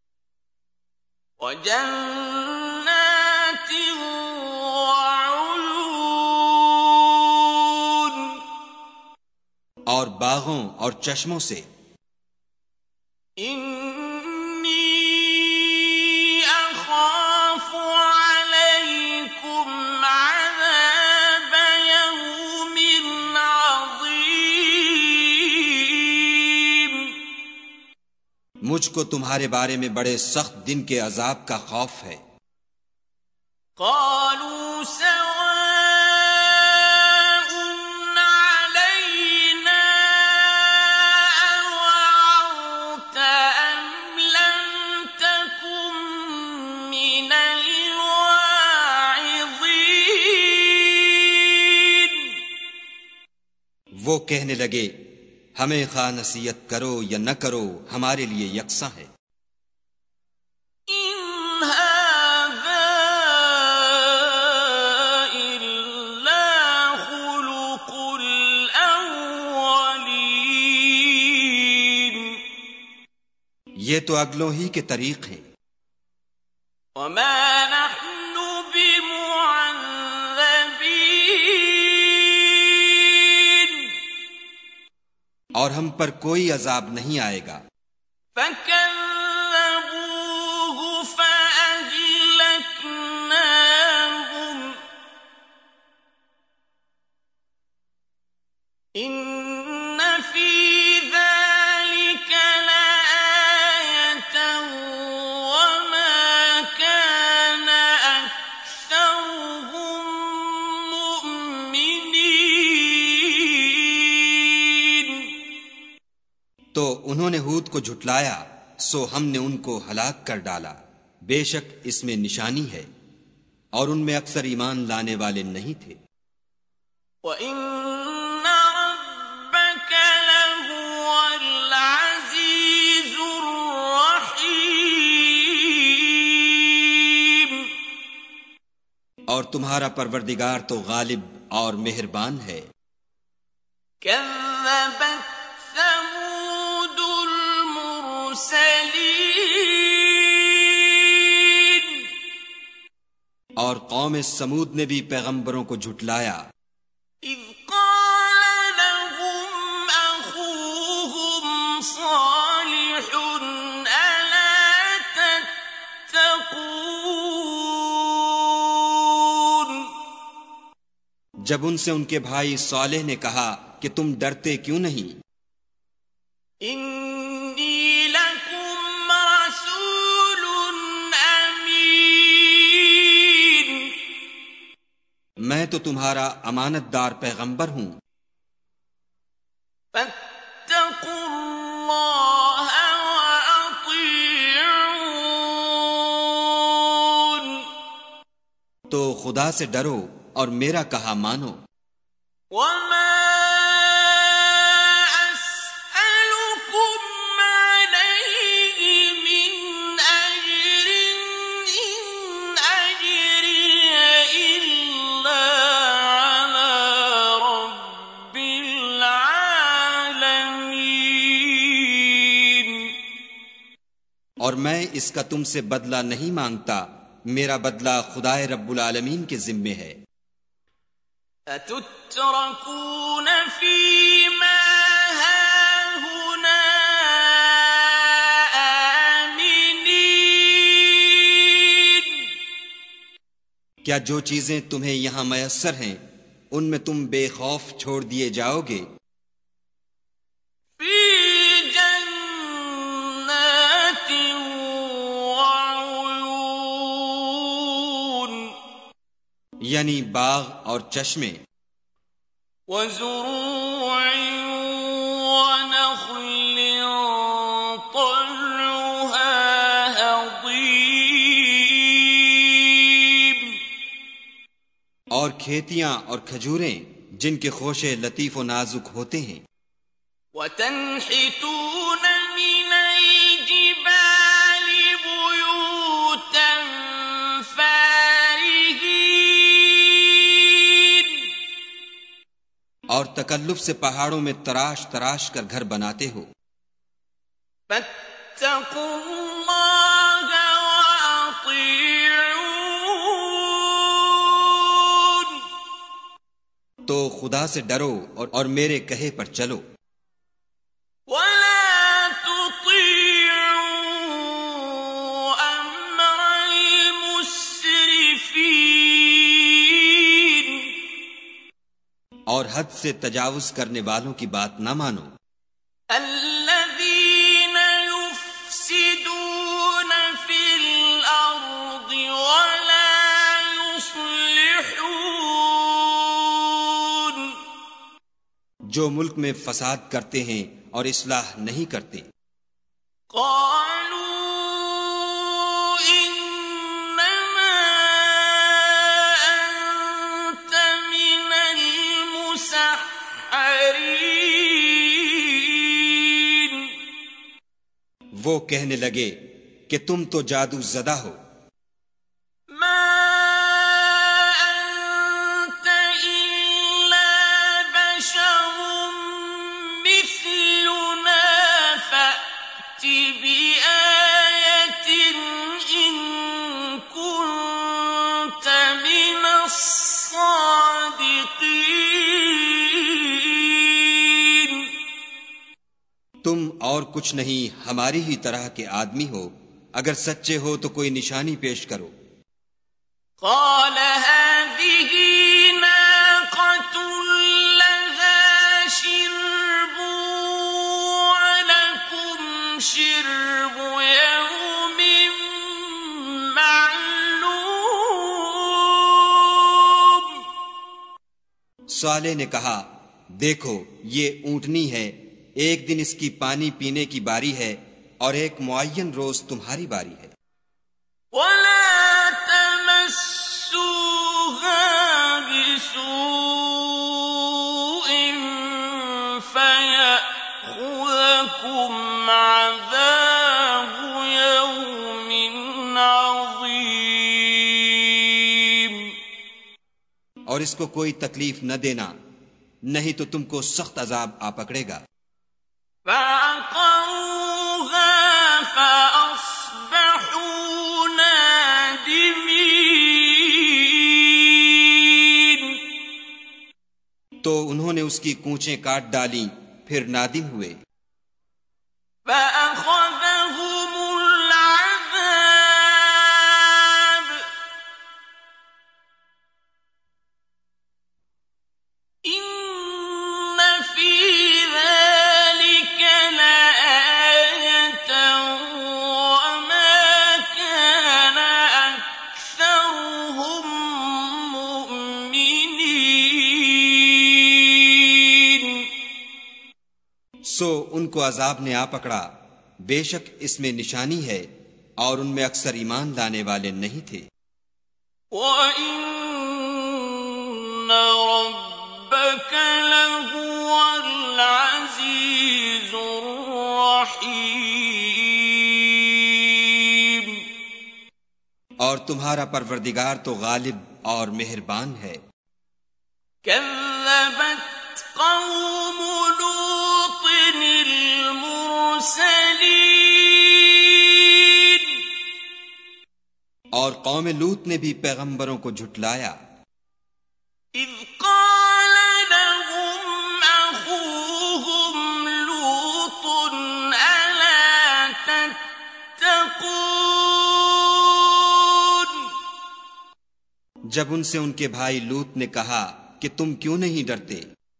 وجنات وعیون، اور باغوں اور چشموں سے. انی اخاف علیکم عذاب یوم عظیم، مجھ کو تمہارے بارے میں بڑے سخت دن کے عذاب کا خوف ہے. قالوا سواء علینا اوعظت ام لم تکن من الواعظین، وہ کہنے لگے ہمیں خواہ نصیحت کرو یا نہ کرو ہمارے لیے یکساں ہے. ان هذا الا خلق الاولین، یہ تو اگلوں ہی کے طریق ہیں. وما نحن بمعذبین، اور ہم پر کوئی عذاب نہیں آئے گا. فكذبوه فأهلكناهم إن في ذلك لآية وما كان أكثرهم مؤمنين. تو انہوں نے ہود کو جھٹلایا سو ہم نے ان کو ہلاک کر ڈالا. بے شک اس میں نشانی ہے اور ان میں اکثر ایمان لانے والے نہیں تھے. وَإِنَّ رَبَّكَ لَهُوَ الْعَزِيزُ الرَّحِيمُ، اور تمہارا پروردگار تو غالب اور مہربان ہے. كَذَّبَتْ ثَمُودُ الْمُرْسَلِينَ، اور قوم سمود نے بھی پیغمبروں کو جھٹلایا إِذْ قَالَ لَهُمْ أَخُوهُمْ صَالِحٌ أَلَا تَتَّقُونَ، جب ان سے ان کے بھائی صالح نے کہا کہ تم ڈرتے کیوں نہیں. إِنِّي لَكُمْ رَسُولٌ أَمِينٌ، میں تو تمہارا امانت دار پیغمبر ہوں. فَاتَّقُوا اللَّهَ وَأَطِيعُونِ، تو خدا سے ڈرو اور میرا کہا مانو. وَمَا أَسْأَلُكُمْ عَلَيْهِ مِنْ أَجْرٍ إِنْ أَجْرِيَ إِلَّا عَلَى رَبِّ الْعَالَمِينَ، اور میں اس کا تم سے بدلہ نہیں مانگتا، میرا بدلہ خدائے رب العالمین کے ذمے ہے. أَتُتْرَكُونَ فِي مَا هَاهُنَا آمِنِينَ، کیا جو چیزیں تمہیں یہاں میسر ہیں ان میں تم بے خوف چھوڑ دیے جاؤ گے؟ فِي جَنَّاتٍ وَعُيُونٍ، یعنی باغ اور چشمے، وزروع ونخل طلعها هضيم، اور کھیتیاں اور کھجوریں جن کے خوشے لطیف و نازک ہوتے ہیں، وتنحتون من الجبال بيوتا فارهين، اور تکلف سے پہاڑوں میں تراش تراش کر گھر بناتے ہو، فاتقوا الله وأطيعون، تو خدا سے ڈرو اور میرے کہے پر چلو، ولا تطيعوا أمر المسرفين، اور حد سے تجاوز کرنے والوں کی بات نہ مانو، الذين يفسدون في الأرض ولا يصلحون، جو ملک میں فساد کرتے ہیں اور اصلاح نہیں کرتے، قالوا إنما أنت من المسحرين، وہ کہنے لگے کہ تم تو جادو زدہ ہو، ما أنت إلا بشر مثلنا فأت بآية إن كنت من الصادقين، تم اور کچھ نہیں ہماری ہی طرح کے آدمی ہو، اگر سچے ہو تو کوئی نشانی پیش کرو، قال هذه ناقة لها شرب ولكم شرب يوم معلوم، صالح نے کہا دیکھو یہ اونٹنی ہے، ایک دن اس کی پانی پینے کی باری ہے اور ایک معین روز تمہاری باری ہے، ولا تمسوها بسوء فيأخذكم عذاب يوم عظيم، اور اس کو کوئی تکلیف نہ دینا، نہیں تو تم کو سخت عذاب آ پکڑے گا، فعقروها فأصبحوا نادمين، تو انہوں نے اس کی کونچیں کاٹ ڈالیں، پھر نادم ہوئے، فأخذهم العذاب إن في ذلك لآية وما كان أكثرهم مؤمنين، سو ان کو عذاب نے آ پکڑا، بے شک اس میں نشانی ہے اور ان میں اکثر ایمان لانے والے نہیں تھے، وَإِنَّ رَبَّكَ لَهُوَ الْعَزِيزُ الرَّحِيمُ، اور تمہارا پروردگار تو غالب اور مہربان ہے، كذبت قوم لوط المرسلين، اور قوم لوط نے بھی پیغمبروں کو جھٹلایا، إذ قال لهم أخوهم لوط ألا تتقون، جب ان سے ان کے بھائی لوط نے کہا کہ تم کیوں نہیں ڈرتے،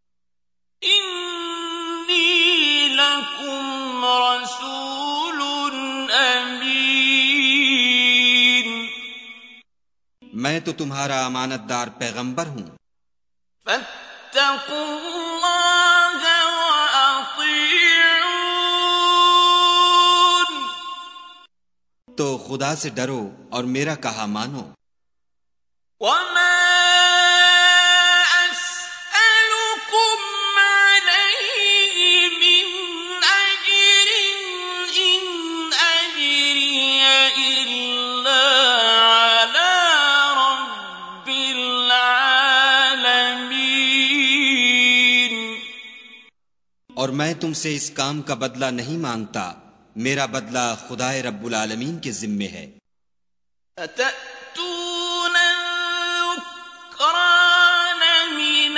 إني لكم رسول أمين، میں تو تمہارا امانت دار پیغمبر ہوں۔ فاتقوا اللہ وأطیعون، تو خدا سے ڈرو اور میرا کہا مانو۔ وما أسألكم عليه من أجر إن أجري إلا على رب العالمين۔ اور میں تم سے اس کام کا بدلہ نہیں مانگتا، میرا بدلہ خدائے رب العالمین کے ذمے ہے۔ أتأتون الذكران من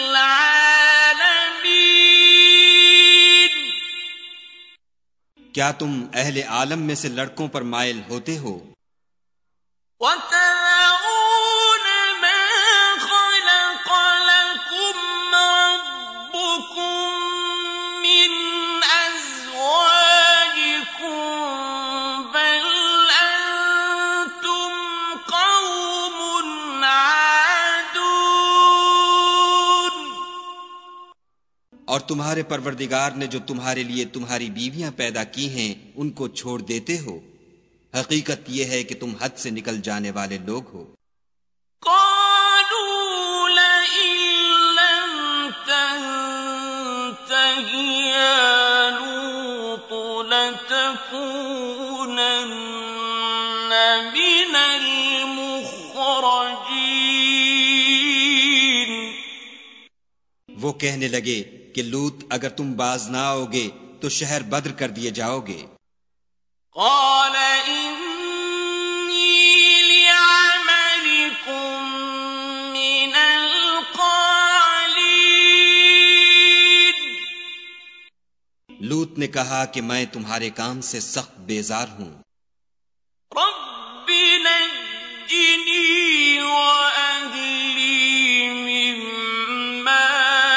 العالمين، کیا تم اہل عالم میں سے لڑکوں پر مائل ہوتے ہو؟ وتذرون ما خلق لكم ربكم من أزواجكم بل أنتم قوم عادون۔ اور تمہارے پروردگار نے جو تمہارے لیے تمہاری بیویاں پیدا کی ہیں ان کو چھوڑ دیتے ہو، حقیقت یہ ہے کہ تم حد سے نکل جانے والے لوگ ہو۔ قالوا لئن لم تنته يا لوط لتكونن من المخرجين۔ وہ کہنے لگے کہ لوط اگر تم باز نہ آؤ گے تو شہر بدر کر دیے جاؤ گے۔ قال إني لعملكم من القالين۔ لوط نے کہا کہ میں تمہارے کام سے سخت بیزار ہوں۔ رب نجني وأهلي مما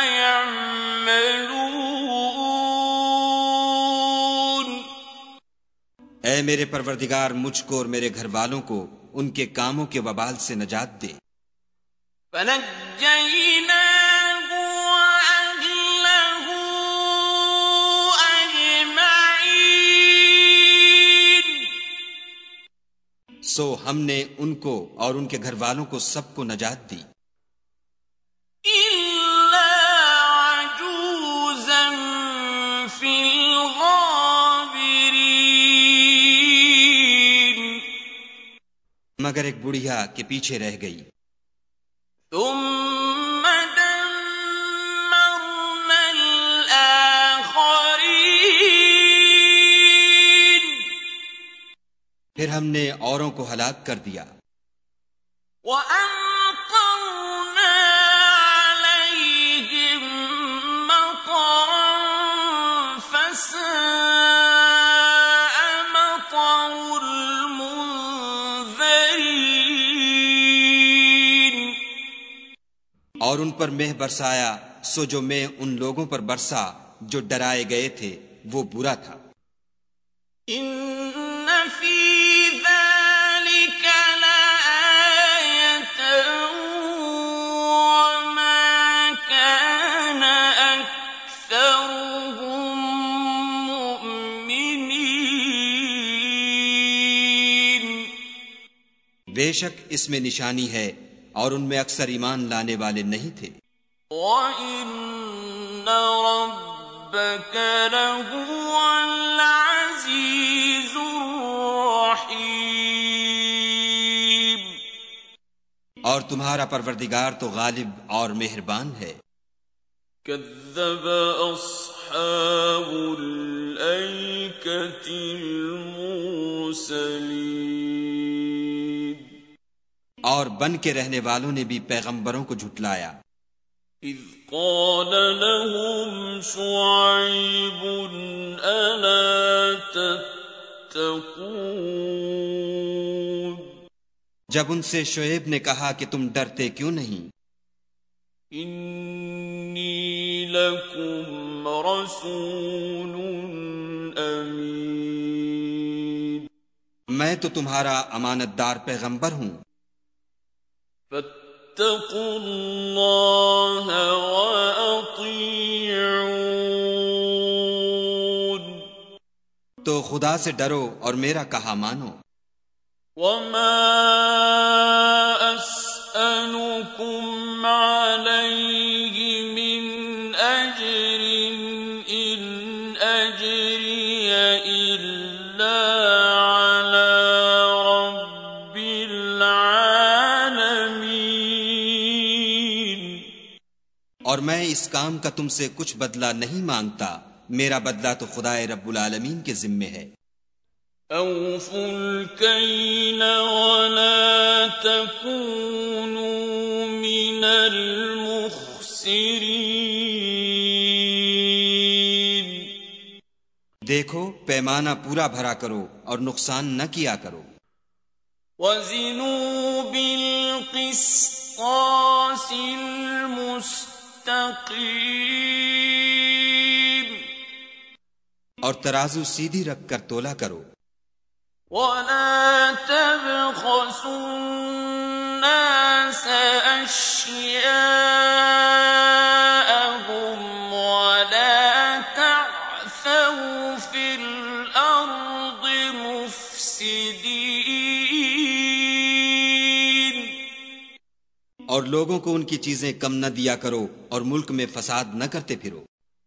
يعملون۔ اے میرے پروردگار، مجھ کو اور میرے گھر والوں کو ان کے کاموں کے وبال سے نجات دے۔ فنجيناه وأهله أجمعين۔ سو ہم نے ان کو اور ان کے گھر والوں کو سب کو نجات دی، إلا عجوزا في الغابرين۔ مگر ایک بڑھیا کے پیچھے رہ گئی۔ ثم دمرنا الآخرين۔ پھر ہم نے اوروں کو ہلاک کر دیا، وأمطرنا عليهم مطرا فساء مطر المنذرين۔ اور ان پر مہ برسایا، سو جو مہ ان لوگوں پر برسا جو ڈرائے گئے تھے وہ برا تھا۔ إن في ذلك لآية وما كان أكثرهم مؤمنين۔ بے شک اس میں نشانی ہے اور ان میں اکثر ایمان لانے والے نہیں تھے۔ وَإِنَّ رَبَّكَ لَهُوَ الْعَزِيزُ الرَّحِيمُ۔ اور تمہارا پروردگار تو غالب اور مہربان ہے۔ كذب أصحاب الأيكة المرسلين۔ اور بن کے رہنے والوں نے بھی پیغمبروں کو جھٹلایا۔ إذ قال لهم شعيب ألا تتقون۔ جب ان سے شعیب نے کہا کہ تم ڈرتے کیوں نہیں؟ إني لكم رسول أمين۔ میں تو تمہارا امانت دار پیغمبر ہوں۔ فاتقوا اللہ وأطیعون، تو خدا سے ڈرو اور میرا کہا مانو۔ وما أسألكم عليه من أجر إن أجري إلا على رب العالمين۔ اور میں اس کام کا تم سے کچھ بدلہ نہیں مانگتا، میرا بدلہ تو خدائے رب العالمین کے ذمے ہے۔ أوفوا الكيل ولا تكونوا من المخسرين۔ دیکھو پیمانہ پورا بھرا کرو اور نقصان نہ کیا کرو۔ وزنوا بالقسطاس المستقيم، اور ترازو سیدھی رکھ کر تولا کرو۔ ولا تبخسوا الناس أشياءهم ولا تعثوا في الأرض مفسدين۔ اور لوگوں کو ان کی چیزیں کم نہ دیا کرو اور ملک میں فساد نہ کرتے پھرو۔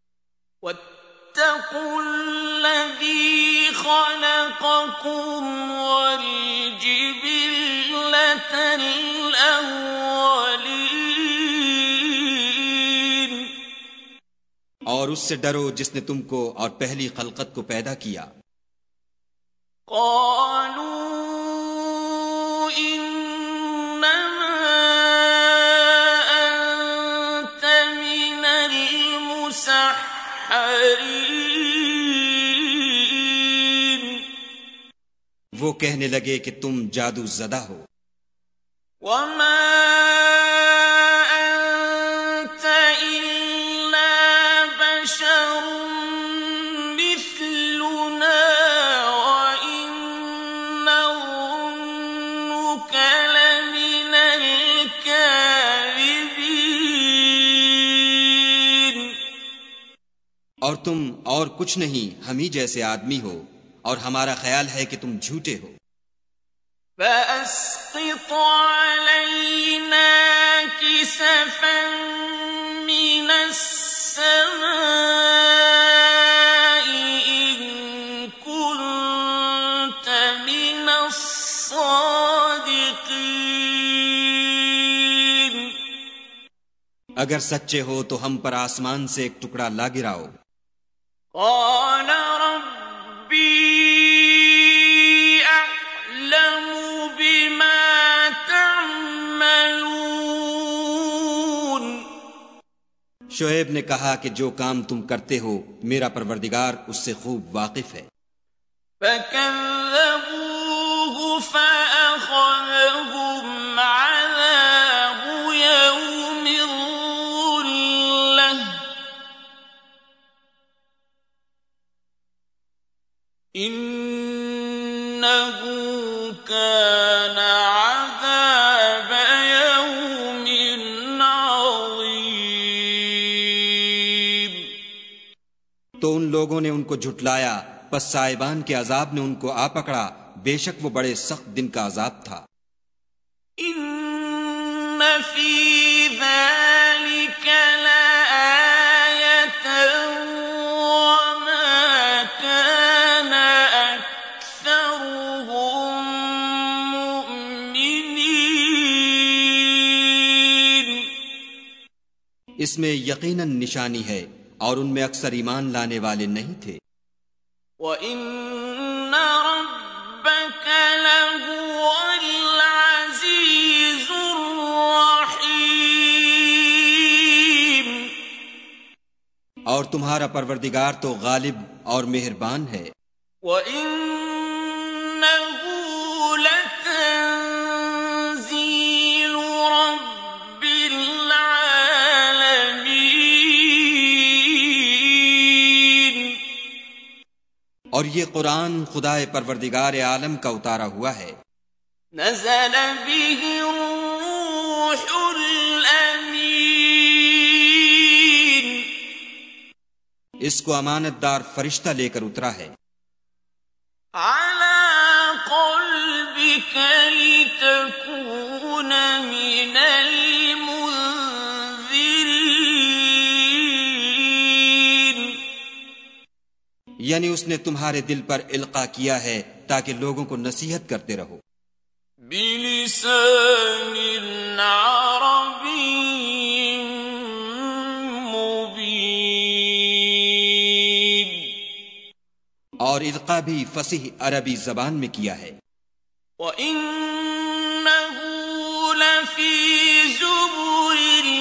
واتقوا الذي خلقكم والجبلة الأولين، اور اس سے ڈرو جس نے تم کو اور پہلی خلقت کو پیدا کیا۔ قالوا إنما أنت من المسحرين، وہ کہنے لگے کہ تم جادو زدہ ہو۔ وما أنت إلا بشر مثلنا وإن نظنك لمن الكاذبين، اور تم اور کچھ نہیں، ہم ہی جیسے آدمی ہو، اور ہمارا خیال ہے کہ تم جھوٹے ہو۔ فَأَسْقِطْ عَلَيْنَا كِسَفًا مِّنَ السَّمَاءِ إِن كُنتَ مِنَ الصَّادِقِينَ۔ اگر سچے ہو تو ہم پر آسمان سے ایک ٹکڑا لا گراؤ۔ قَالَ رَبِّي أَعْلَمُ بِمَا تَعْمَلُونَ۔ شعیب نے کہا کہ جو کام تم کرتے ہو میرا پروردگار اس سے خوب واقف ہے۔ فَكَذَّبُوهُ فَأَخَذَهُمْ عَذَابُ يَوْمِ الظُّلَّةِ إِنَّهُ كَانَ عَذَابَ يَوْمٍ عَظِيمٍ۔ تو ان لوگوں نے ان کو جھٹلایا، پس سائبان کے عذاب نے ان کو آ پکڑا، بے شک وہ بڑے سخت دن کا عذاب تھا۔ إِنَّ فِي ذَلِكَ لَآيَةً وَمَا كَانَ أَكْثَرُهُم مُؤْمِنِينَ۔ اس میں یقیناً نشانی ہے اور ان میں اکثر ایمان لانے والے نہیں تھے۔ وَإِنَّ رَبَّكَ لَهُوَ الْعَزِيزُ الرَّحِيمُ۔ اور تمہارا پروردگار تو غالب اور مہربان ہے۔ وَإِنَّهُ لَتَنزِيلُ رَبِّ الْعَالَمِينَ۔ اور یہ قرآن خدائے پروردگار عالم کا اتارا ہوا ہے۔ نزل به الروح الأمين اس کو امانت دار فرشتہ لے کر اترا ہے، على قلبك لتكون من المنذرين یعنی اس نے تمہارے دل پر القاء کیا ہے تاکہ لوگوں کو نصیحت کرتے رہو، بلسان عربي مبين اور القاء بھی فصیح عربی زبان میں کیا ہے، وَإِنَّهُ لَفِي زُبُرِ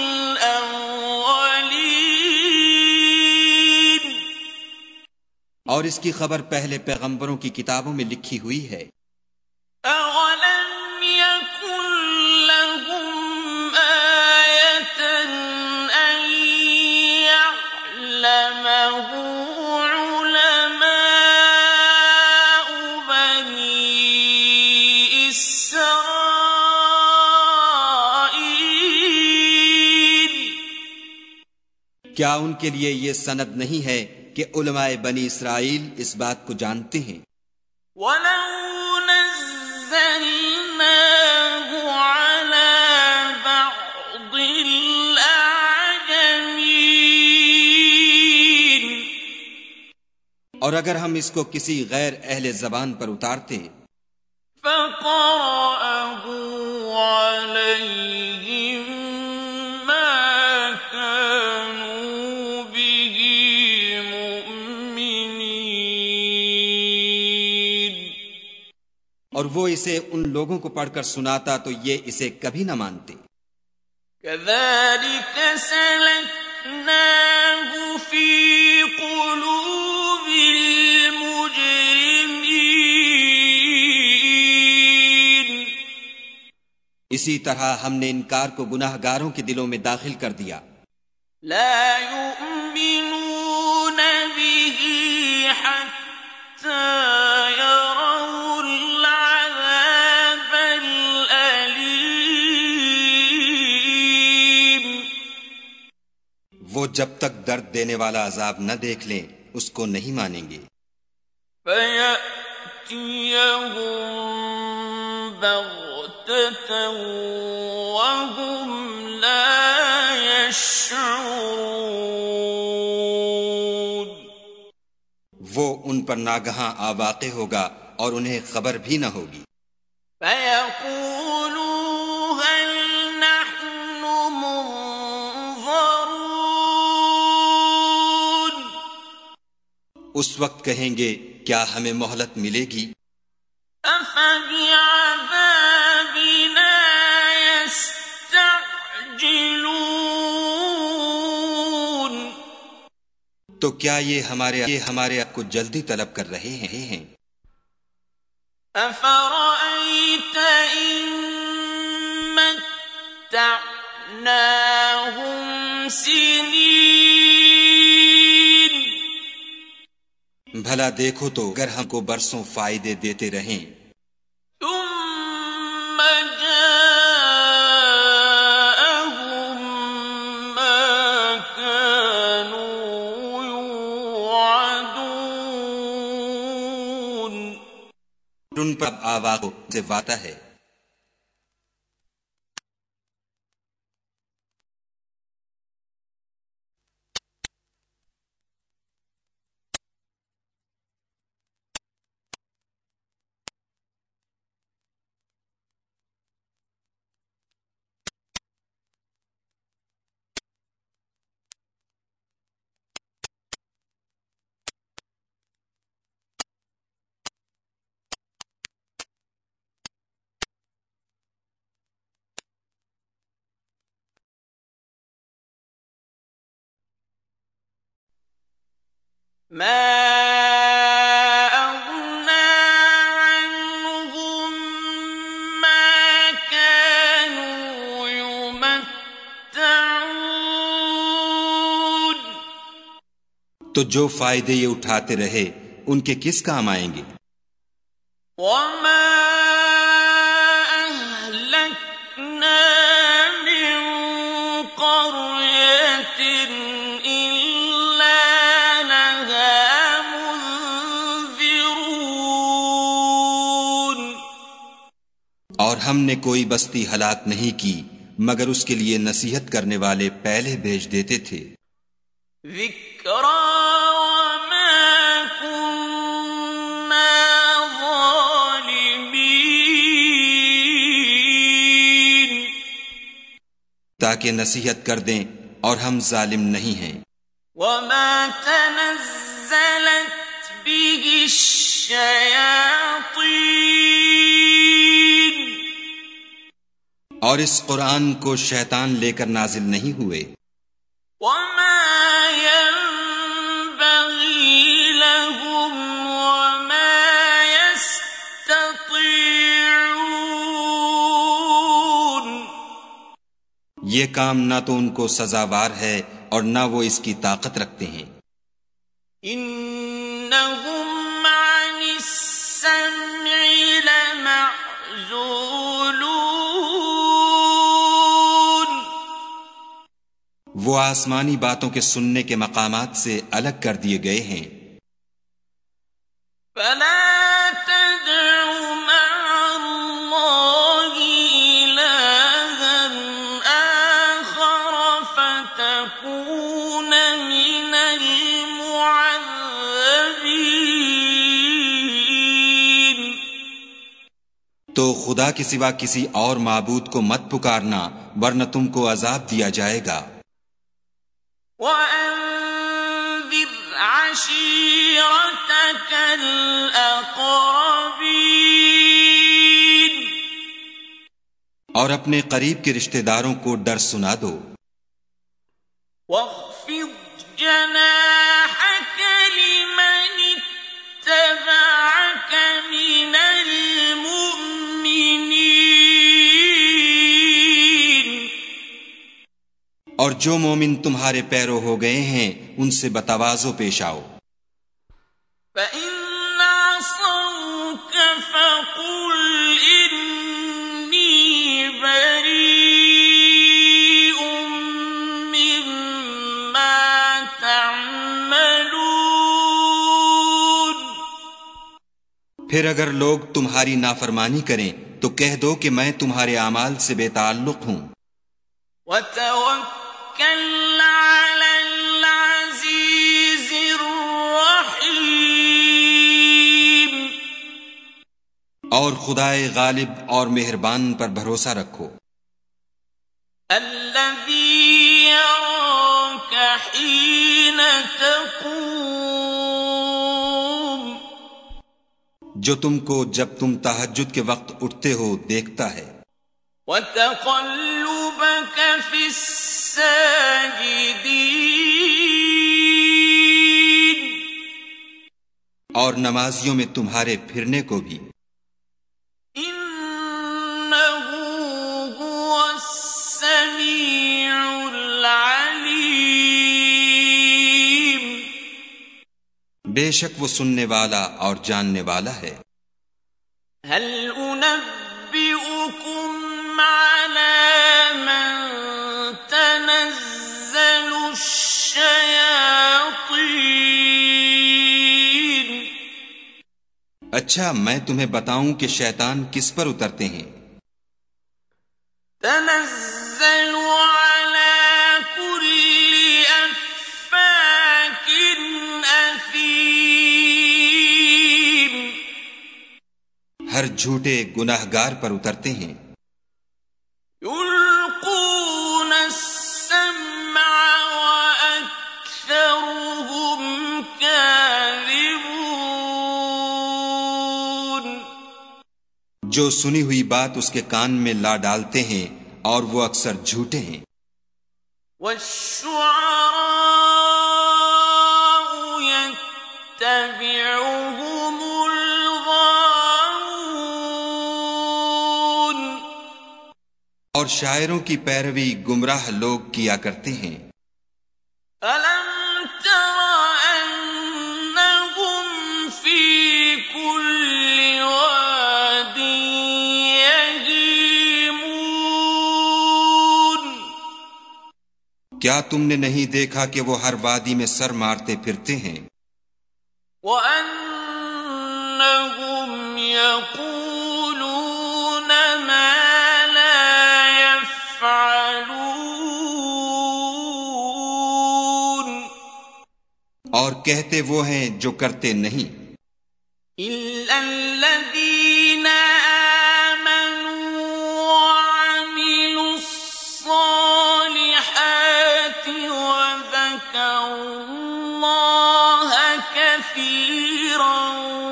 الْأَوَّلِينَ اور اس کی خبر پہلے پیغمبروں کی کتابوں میں لکھی ہوئی ہے۔ أَوَلَمْ يَكُنْ لَهُمْ آيَةً أَنْ يَعْلَمَهُ عُلَمَاءُ بَنِي إِسْرَائِيلَ کیا ان کے لیے یہ سند نہیں ہے کہ علماء بنی اسرائیل اس بات کو جانتے ہیں؟ وَلَوْ نَزَّلْنَاهُ عَلَى بَعْضِ الْأَعْجَمِينَ اور اگر ہم اس کو کسی غیر اہل زبان پر اتارتے فَقَرَأَهُ عَلَيْهِمْ مَا كَانُوا بِهِ مُؤْمِنِينَ اور وہ اسے ان لوگوں کو پڑھ کر سناتا تو یہ اسے کبھی نہ مانتے۔ كَذَلِكَ سَلَكْنَاهُ فِي قُلُوبِ الْمُجْرِمِينَ اسی طرح ہم نے انکار کو گناہ گاروں کے دلوں میں داخل کر دیا، لا يؤمنون به حتى يروا العذاب الأليم وہ جب تک درد دینے والا عذاب نہ دیکھ لیں اس کو نہیں مانیں گے۔ فَيَأْتِيَهُم بَغْتَةً وَهُمْ لَا يَشْعُرُونَ وہ ان پر ناگہاں واقع ہوگا اور انہیں خبر بھی نہ ہوگی۔ فَيَقُولُوا هَلْ نَحْنُ مُنظَرُونَ اس وقت کہیں گے کیا ہمیں مہلت ملے گی؟ أَفَبِعَذَابِنَا يَسْتَعْجِلُونَ تو کیا یہ ہمارے آپ کو جلدی طلب کر رہے ہیں؟ أَفَرَأَيْتَ إِن مَّتَّعْنَاهُمْ سِنِينَ بھلا دیکھو تو اگر ہم کو برسوں فائدے دیتے رہیں، ثُمَّ جَاءَهُم مَّا كَانُوا يُوعَدُونَ ان پر آواز سے واتا ہے۔ ما أغنى عنهم ما كانوا يمتعون تو جو فائدے یہ اٹھاتے رہے ان کے کس کام آئیں گے؟ وما أهلكنا من إلا لها منذرون اور ہم نے کوئی بستی ہلاک نہیں کی مگر اس کے لیے نصیحت کرنے والے پہلے بھیج دیتے تھے. ذکریٰ وما كنا ظالمین تاکہ نصیحت کر دیں اور ہم ظالم نہیں ہیں. وما تنزلت به الشیاطین اور اس قرآن کو شیطان لے کر نازل نہیں ہوئے. وما ينبغي لهم وما يستطيعون یہ کام نہ تو ان کو سزاوار ہے اور نہ وہ اس کی طاقت رکھتے ہیں. انہم عن السمع لمعزولون وہ آسمانی باتوں کے سننے کے مقامات سے الگ کر دیے گئے ہیں. فلا تدع مع اللہ إلها آخر فتكون من المعذبین تو خدا کے سوا کسی اور معبود کو مت پکارنا ورنہ تم کو عذاب دیا جائے گا. وَأَنذِرْ عَشِيرَتَكَ الْأَقْرَبِينَ اور اپنے قریب کے رشتہ داروں کو ڈر سنا دو. وَاخْفِضْ جَنَاحَكَ لِمَنِ اتَّبَعَكَ مِنَ الْمُؤْمِنِينَ اور جو مومن تمہارے پیرو ہو گئے ہیں ان سے بتواضع پیش آؤ. فَإِنْ عَصَوْكَ فَقُلْ إِنِّي بَرِيءٌ مِّمَّا تَعْمَلُونَ پھر اگر لوگ تمہاری نافرمانی کریں تو کہہ دو کہ میں تمہارے اعمال سے بے تعلق ہوں. وَتَوَكَّلْ عَلَى الْعَزِيزِ الرَّحِيمِ اور خدائے غالب اور مہربان پر بھروسہ رکھو. الَّذِي يَرَاكَ حِينَ تَقُومُ جو تم کو جب تم تہجد کے وقت اٹھتے ہو دیکھتا ہے. وَتَقَلُّبَكَ فِي السَّاجِدِينَ اور نمازیوں میں تمہارے پھرنے کو بھی. إِنَّهُ هُوَ السَّمِيعُ الْعَلِيمُ بے شک وہ سننے والا اور جاننے والا ہے. هَلْ أُنَبِّئُكُمْ عَلَى مَنْ تَنَزَّلُ الشَّيَاطِينُ اچھا میں تمہیں بتاؤں کہ شیطان کس پر اترتے ہیں. تنزل على كل أفاك أثيم ہر جھوٹے گناہگار پر اترتے ہیں. يلقون السمع وأكثرهم كاذبون جو سنی ہوئی بات اس کے کان میں لا ڈالتے ہیں اور وہ اکثر جھوٹے ہیں. والشعراء يتبعهم الغاوون اور شاعروں کی پیروی گمراہ لوگ کیا کرتے ہیں. ألم تر أنهم في كل واد يهيمون کیا تم نے نہیں دیکھا کہ وہ ہر وادی میں سر مارتے پھرتے ہیں؟ وَأَنَّهُمْ يَقُولُونَ مَا لَا يَفْعَلُونَ اور کہتے وہ ہیں جو کرتے نہیں۔ إِلَّا الَّذِينَ آمَنُوا وَعَمِلُوا الصَّالِحَاتِ وَذَكَرُوا اللَّهَ كَثِيرًا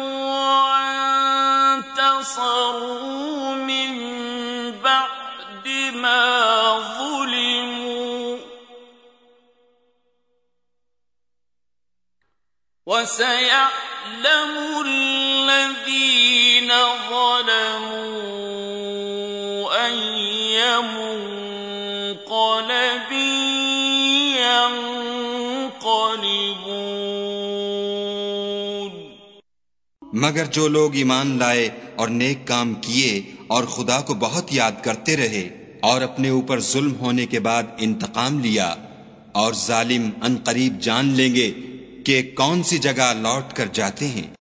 وَانتَصَرُوا مِن بَعْدِ مَا ظُلِمُوا وَسَيَعْلَمُ الَّذِينَ ظَلَمُوا أَيَّ مُنقَلَبٍ يَنقَلِبُونَ مگر جو لوگ ایمان لائے اور نیک کام کیے اور خدا کو بہت یاد کرتے رہے اور اپنے اوپر ظلم ہونے کے بعد انتقام لیا، اور ظالم ان قریب جان لیں گے کہ کون سی جگہ لوٹ کر جاتے ہیں۔